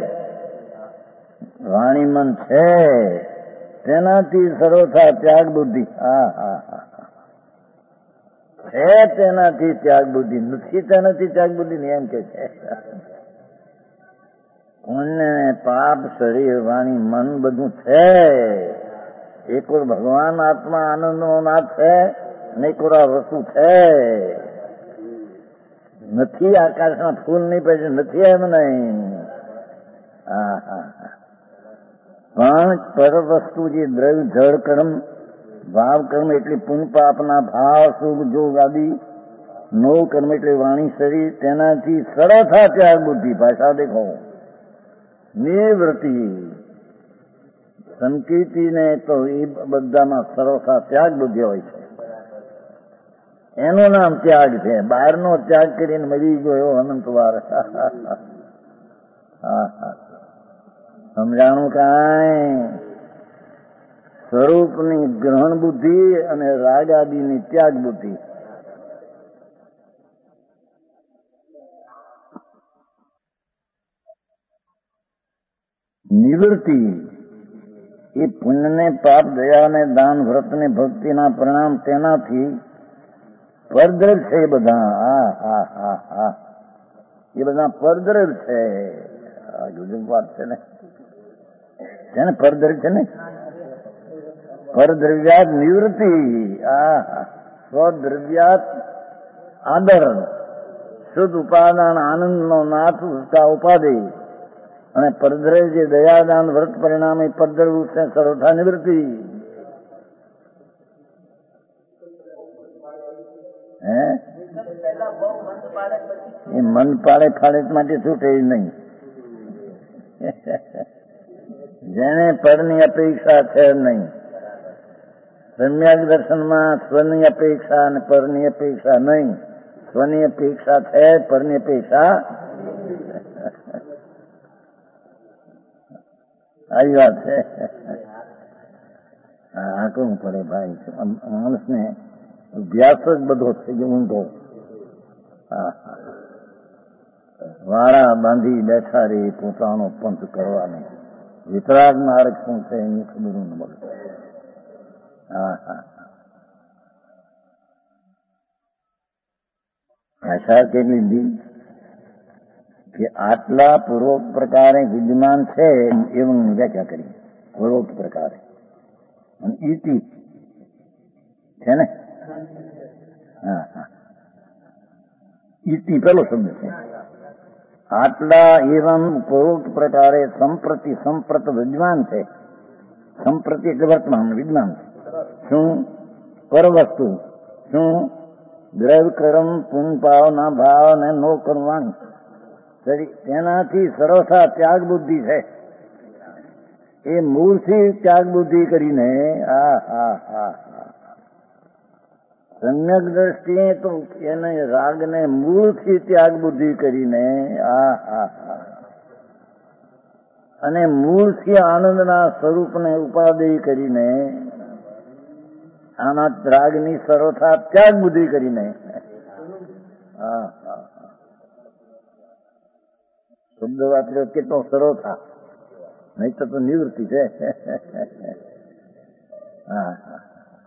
વાણીમન છે, તેનાથી સર્વથા ત્યાગ બુદ્ધિ. હા હા હા છે તેનાથી ત્યાગ બુદ્ધિ, નથી તેનાથી ત્યાગ બુદ્ધિ ને એમ કે છે. પુણ્ય પાપ શરીર વાણી મન બધું છે. એક ઓર ભગવાન આત્મા આનંદનો નાથ છે, એક ઓર આ વસ્તુ છે. નથી આકાશમાં ફૂલ નહીં પછી નથી એમ નહીં. હા હા હા પણ પર વસ્તુ જે દ્રવ્ય જળ કર્મ ભાવ કર્મ એટલે પુણ્ય પાપના ભાવ સુખ જોગ આદિ, નવ કર્મ એટલે વાણી શરીર, તેનાથી સરળતા ત્યાગ બુદ્ધિ. ભાષા દેખો નિવૃત્તિ સંકિતિ ને તો એ બધામાં સરળતા ત્યાગ બુદ્ધિ હોય છે. એનું નામ ત્યાગ છે. બહારનો ત્યાગ કરીને મરી ગયો એવો અનંતવાર. હા હા સમજાણું કાંઈ? સ્વરૂપની ગ્રહણ બુદ્ધિ અને રાગ આદિની ત્યાગ બુદ્ધિ. નિવૃત્તિ એ પુણ્યને પાપ દયાને દાન વ્રતને ભક્તિના પરિણામ તેનાથી પરદ્રવ છે. એ બધા હા હા હા હા એ બધા પરદ્રવ છે. જુદી વાત છે ને, તેને પરદ્રવ્ય છે ને, પરદ્રવ્યાત નિવૃત્તિ. આ સ્વદ્રવ્યાત આદર શુદ્ધ ઉપાદાન આનંદનો નાથ ઉસકા ઉપાધિ, અને પરદ્રવ્ય જે દયાદાન વ્રત પરિણામે પરદ્રવ્ય છે સર્વથા નિવૃત્તિ. હે એ મન પાડે ફાડે માટે છૂટે નહીં. જેને પરની અપેક્ષા છે નહીં, સમ્યક દર્શનમાં સ્વની અપેક્ષા અને પરની અપેક્ષા નહીં. સ્વની અપેક્ષા છે, પરની અપેક્ષા આવી વાત છે. આંકવું પડે ભાઈ, માણસને અભ્યાસ જ બધો છે કે ઊંધો. હા વાળા બાંધી બેઠા રે પોતાનો પંથ કરવાની. વિતરાગ માર્ગ શું છે એની ખબર ન મળે. હા હા આશા કેટલી દી કે આટલા પૂર્વોક્ત પ્રકારે વિદ્યમાન છે એવું વ્યાખ્યા કરી. પૂર્વોક્ત પ્રકારે અને ઈતિ છે ને. હા હા ઈતિ પેલો શબ્દ છે. આટલા એવમ પૂર્વોક્ત પ્રકારે સંપ્રતિ સંપ્રત વિદ્યમાન છે. સંપ્રતિ એટલે વર્તમાન વિદ્યમાન છે. શું પર વસ્તુ શું દ્રવ્ય કર્મ પુન ભાવના ભાવ ને નો કરવાની તેનાથી સર્વથા ત્યાગ બુદ્ધિ છે. એ મૂળથી ત્યાગ બુદ્ધિ કરીને આ હા હા સમ્યક દ્રષ્ટિએ તો એને રાગને મૂળથી ત્યાગ બુદ્ધિ કરીને આ હા હા અને મૂળથી આનંદના સ્વરૂપને ઉપાદેય કરીને આના રાગની સર્વથા ત્યાગ બુદ્ધિ કરીને હા હા શબ્દ વાપર્યો કેટલો સર્વથા નહીં તો તો નિવૃત્તિ છે. હા હા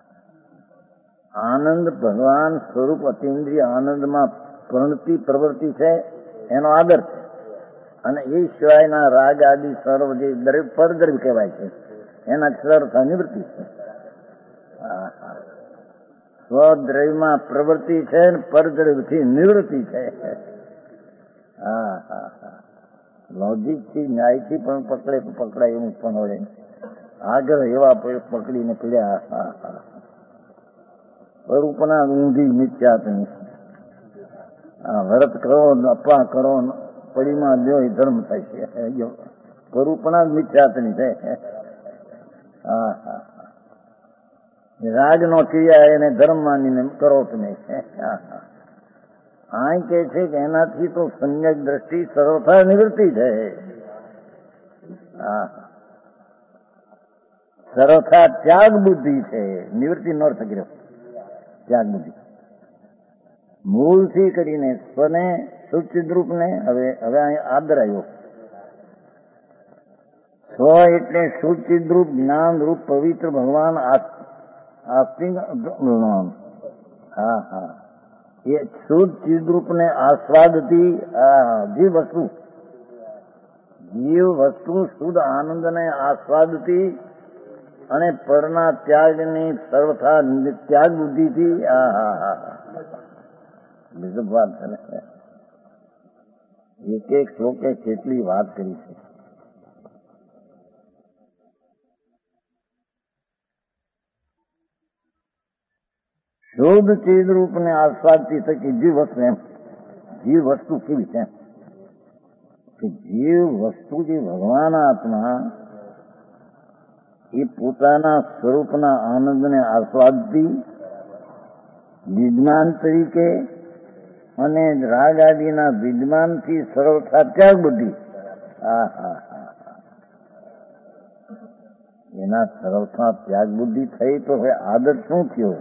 આનંદ ભગવાન સ્વરૂપ અતિન્દ્રિય આનંદમાં પ્રણતિ પ્રવૃત્તિ છે એનો આદર છે. અને એ સિવાયના રાગ આદિ સર્વ જે દ્રવ્ય પરદ્રવ્ય કહેવાય છે એના સર્વથા નિવૃત્તિ છે. હા હા સ્વદ્રવ્યમાં પ્રવૃત્તિ છે ને પરદ્રવ્યથી નિવૃત્તિ છે. હા હા હા લોજિક થી ન્યાયથી પણ પકડે તો પકડાય એવું પણ હોય. આગળ એવા પકડીને પીડ્યા. હા હા સ્વરૂપના ઊંધી મિથ્યાત્મની વ્રત કરો અપા કરો પડીમાં લ્યો એ ધર્મ થાય છે. સ્વરૂપના જ મિથ્યાત્મની છે. હા હા રાગ નો ક્રિયા એને ધર્મ માનીને કરો તમે. આ કે છે કે એનાથી તો સમ્યક દ્રષ્ટિ સર્વથા નિવૃત્તિ છે. હા સર્વથા ત્યાગ બુદ્ધિ છે. નિવૃત્તિ નો અર્થ કર્યો ત્યાગ બુદ્ધિ મૂળથી કરીને સ્વને સુચિદ્રૂપ ને હવે હવે આદર આવ્યો. સ્વ એટલે સુચિદ્રૂપ જ્ઞાન રૂપ પવિત્ર ભગવાન આસ્તિક. હા હા એ શુદ્ધ ચિદરૂપ ને આસ્વાદથી જીવ વસ્તુ જીવ વસ્તુ શુદ્ધ આનંદ ને આસ્વાદથી અને પરના ત્યાગની સર્વથા ત્યાગ બુદ્ધિથી આ હા હા બીજું વાત છે ને. એક એક શ્લોકે કેટલી વાત કરી છે. શુદ્ધ ચીજ રૂપ ને આસ્વાદથી થકી જીવ વસ્તુ એમ જીવ વસ્તુ કેવી છે કે જીવ વસ્તુ જે ભગવાન આત્મા એ પોતાના સ્વરૂપના આનંદને આસ્વાદથી વિજ્ઞાન તરીકે અને રાગ આદિના વિજ્ઞાનથી સર્વથા ત્યાગ બુદ્ધિ. હા હા હા એના સર્વથા ત્યાગ બુદ્ધિ થઈ તો હવે આદત શું થયો?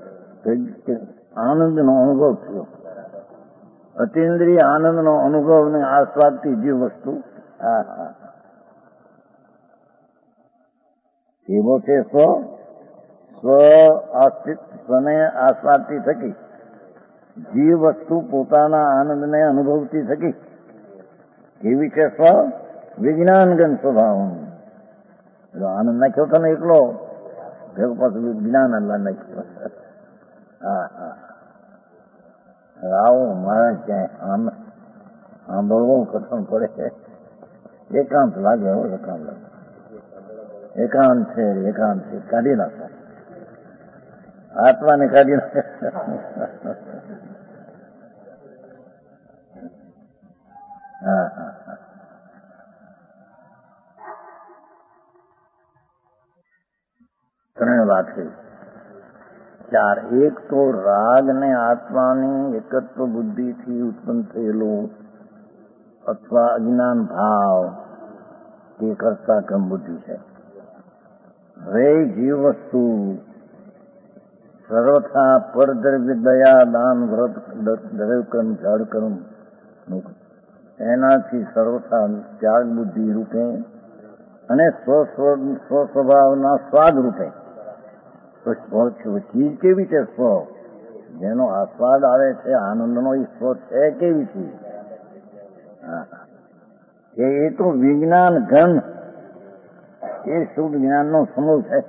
આનંદનો અનુભવ થયો. અતિન્દ્રિય આનંદનો અનુભવ ને આસ્વાદથી જીવ વસ્તુ. હા હા એવો છે સ્વ સ્વ અસ્તિત્વને આસ્વાદથી થકી જીવ વસ્તુ પોતાના આનંદને અનુભવતી થકી કેવી છે સ્વ વિજ્ઞાનગન સ્વભાવ. આનંદ નાખ્યો હતો ને એકલો ભેગો પાછું વિજ્ઞાન અલ્લાહ નાખ્યો. હા હા આવો મારા ક્યાંય આમ સાંભળવું કઠણ પડે. એકાંત લાગે હો એકાંત લાગે એકાંત છે એકાંત છે કાઢી નાખો આત્માને કાઢી નાખે. હા હા હા ત્રણ વાત છે. ચાર એક તો રાગ ને આત્માની એકત્વ બુદ્ધિથી ઉત્પન્ન થયેલું અથવા અજ્ઞાન ભાવ તે કરતા ક્રમ બુદ્ધિ છે. હવે જીવ વસ્તુ સર્વથા પરદ્રવ્ય દયા દાન વ્રત દ્રવ્યકર્મ ઝાડકર્મ એનાથી સર્વથા ત્યાગ બુદ્ધિ રૂપે અને સ્વ સ્વ સ્વભાવના સ્વાદ રૂપે. તો ચીજ કેવી છે સ્વ? જેનો આસ્વાદ આવે છે આનંદનો એ સ્વ છે કેવી ચીજ? કે એ તો વિજ્ઞાન ઘન, એ શુદ્ધ જ્ઞાનનો સમૂહ છે.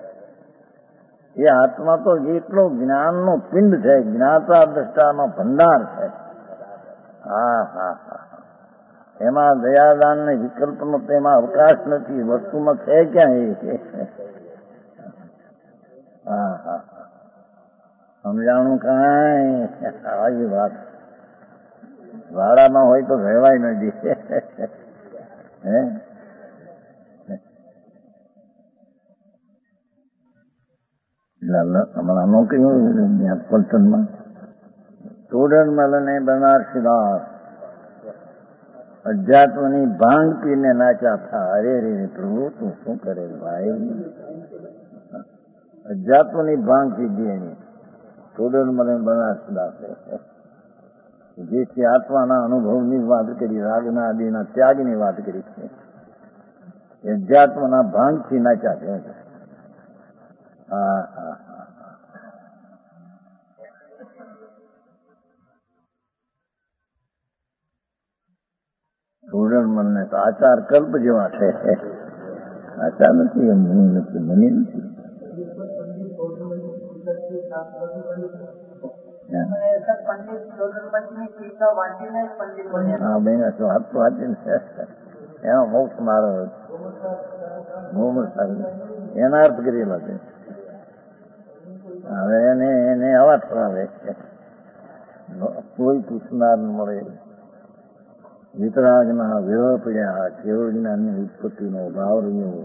એ આત્મા તો એટલો જ્ઞાનનો પિંડ છે, જ્ઞાતા દ્રષ્ટાનો ભંડાર છે. હા હા હા એમાં દયાદાન ને વિકલ્પનો તેમાં અવકાશ નથી. વસ્તુમાં છે ક્યાં એ? હા હા સમજાણું કાંઈ આવી વાત વાડામાં હોય તો રહેવાય નથી. હે હમણાં નોકરી પલટનમાં સ્ટુડન્ટ મળને બનારસીદાસ અધ્યાત્મની ભાંગ પીને નાચ્યા હતા. અરે રે પ્રભુ તું શું કરે ભાઈ? અધ્યાત્મની ભાંગ પીધી એની સ્ટુડન્ટ મળે બનારસીદાસે, જેથી આત્માના અનુભવની વાત કરી, રાગના આદિના ત્યાગની વાત કરી છે. અધ્યાત્મના ભાંગથી નાચ્યા છે. હા હા સ્ટુડન્ટ મનને તો આચાર કલ્પ જેવા છે. આચાર નથી, એમ નથી, મને નથી. હા બેન શું હાથ તો વાંચીને એનો મોક્ષ મારો એના અર્થ કરેલા છે. હવે એને એને આવા ઠરાવે કોઈ પૂછનાર મળે. વિતરાગના વ્યવ પીડ્યા, કેવળ જ્ઞાનની ઉત્પત્તિનો ભાવ રહ્યો.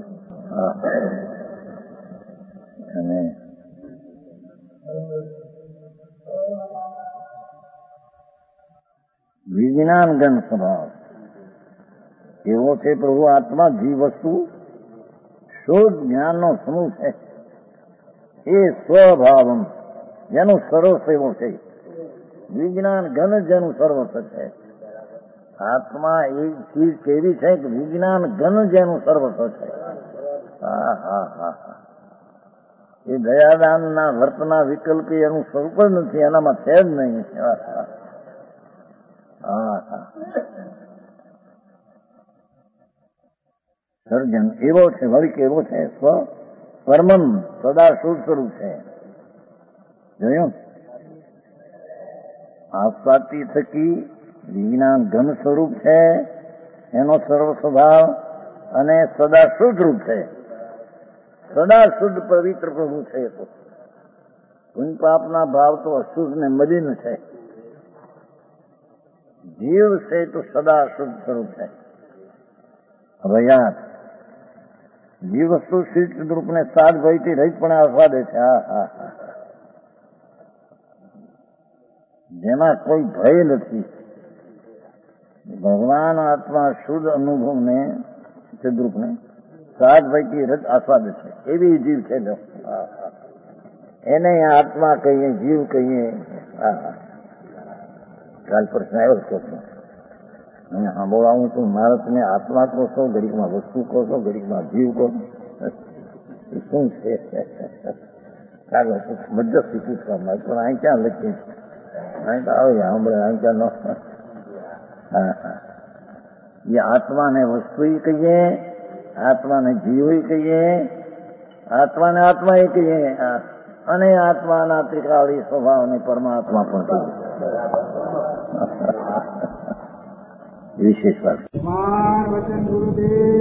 અને વિજ્ઞાન ગણ સ્વભાવ એવો છે પ્રભુ આત્મા. જીવ વસ્તુ શુદ્ધ જ્ઞાનનો સમૂહ છે. એ સ્વભાવમ જેનું સર્વસ્વ એવો છે. વિજ્ઞાન ઘન જેનું સર્વસ્વ છે. આત્મા એ ચીજ કેવી છે કે વિજ્ઞાન ઘન જેનું સર્વસ્વ છે. હા હા હા હા એ દયાદાનના વર્તના વિકલ્પી એનું સ્વરૂપ જ નથી, એનામાં છે જ નહીં. હા હા સર્જન એવો છે, વળી કેવો છે? સ્વ પરમમ સદા શુદ્ધ સ્વરૂપ છે. જોયું? આસ્વાદથી થકી વિજ્ઞાન ઘન સ્વરૂપ છે, એનો સર્વ સ્વભાવ, અને સદા શુદ્ધ રૂપ છે. સદા શુદ્ધ પવિત્ર પ્રભુ છે. તો પુણ્ય પાપના ભાવ તો અશુદ્ધ ને મલિન છે. જીવ છે તો સદા શુદ્ધ સ્વરૂપ છે. હવે યાદ જીવ વસ્તુ શિષ્ટ રૂપને સાત ભયથી રહિત પણ આસ્વાદે છે. હા હા હા જેમાં કોઈ ભય નથી. ભગવાન આત્મા શુદ્ધ અનુભવને સિદ્ધરૂપને સાત ભયથી રહિત આસ્વાદે છે. એવી જીવ છે. એને આત્મા કહીએ, જીવ કહીએ. હા હા કાલ પ્રશ્ન આવ્યો છો હા બોલાવું તું માણસને આત્મા કહો છો, ઘડીકમાં વસ્તુ કહો છો, ઘડીકમાં જીવ કહો. શું છે? ચાલો મધ્યસ્થી પૂછવામાં પણ અહીં ક્યાં લખીએ? અહીં તો આવે સાંભળે, અહીં ક્યાં ન. હા હા એ આત્માને વસ્તુ કહીએ, આત્માને જીવ કહીએ, આત્માને આત્મા એ કહીએ, અને આત્માના ત્રિકાળી સ્વભાવને પરમાત્મા પણ કહીએ. વિશેષ વાત. વચન ગુરુદેવ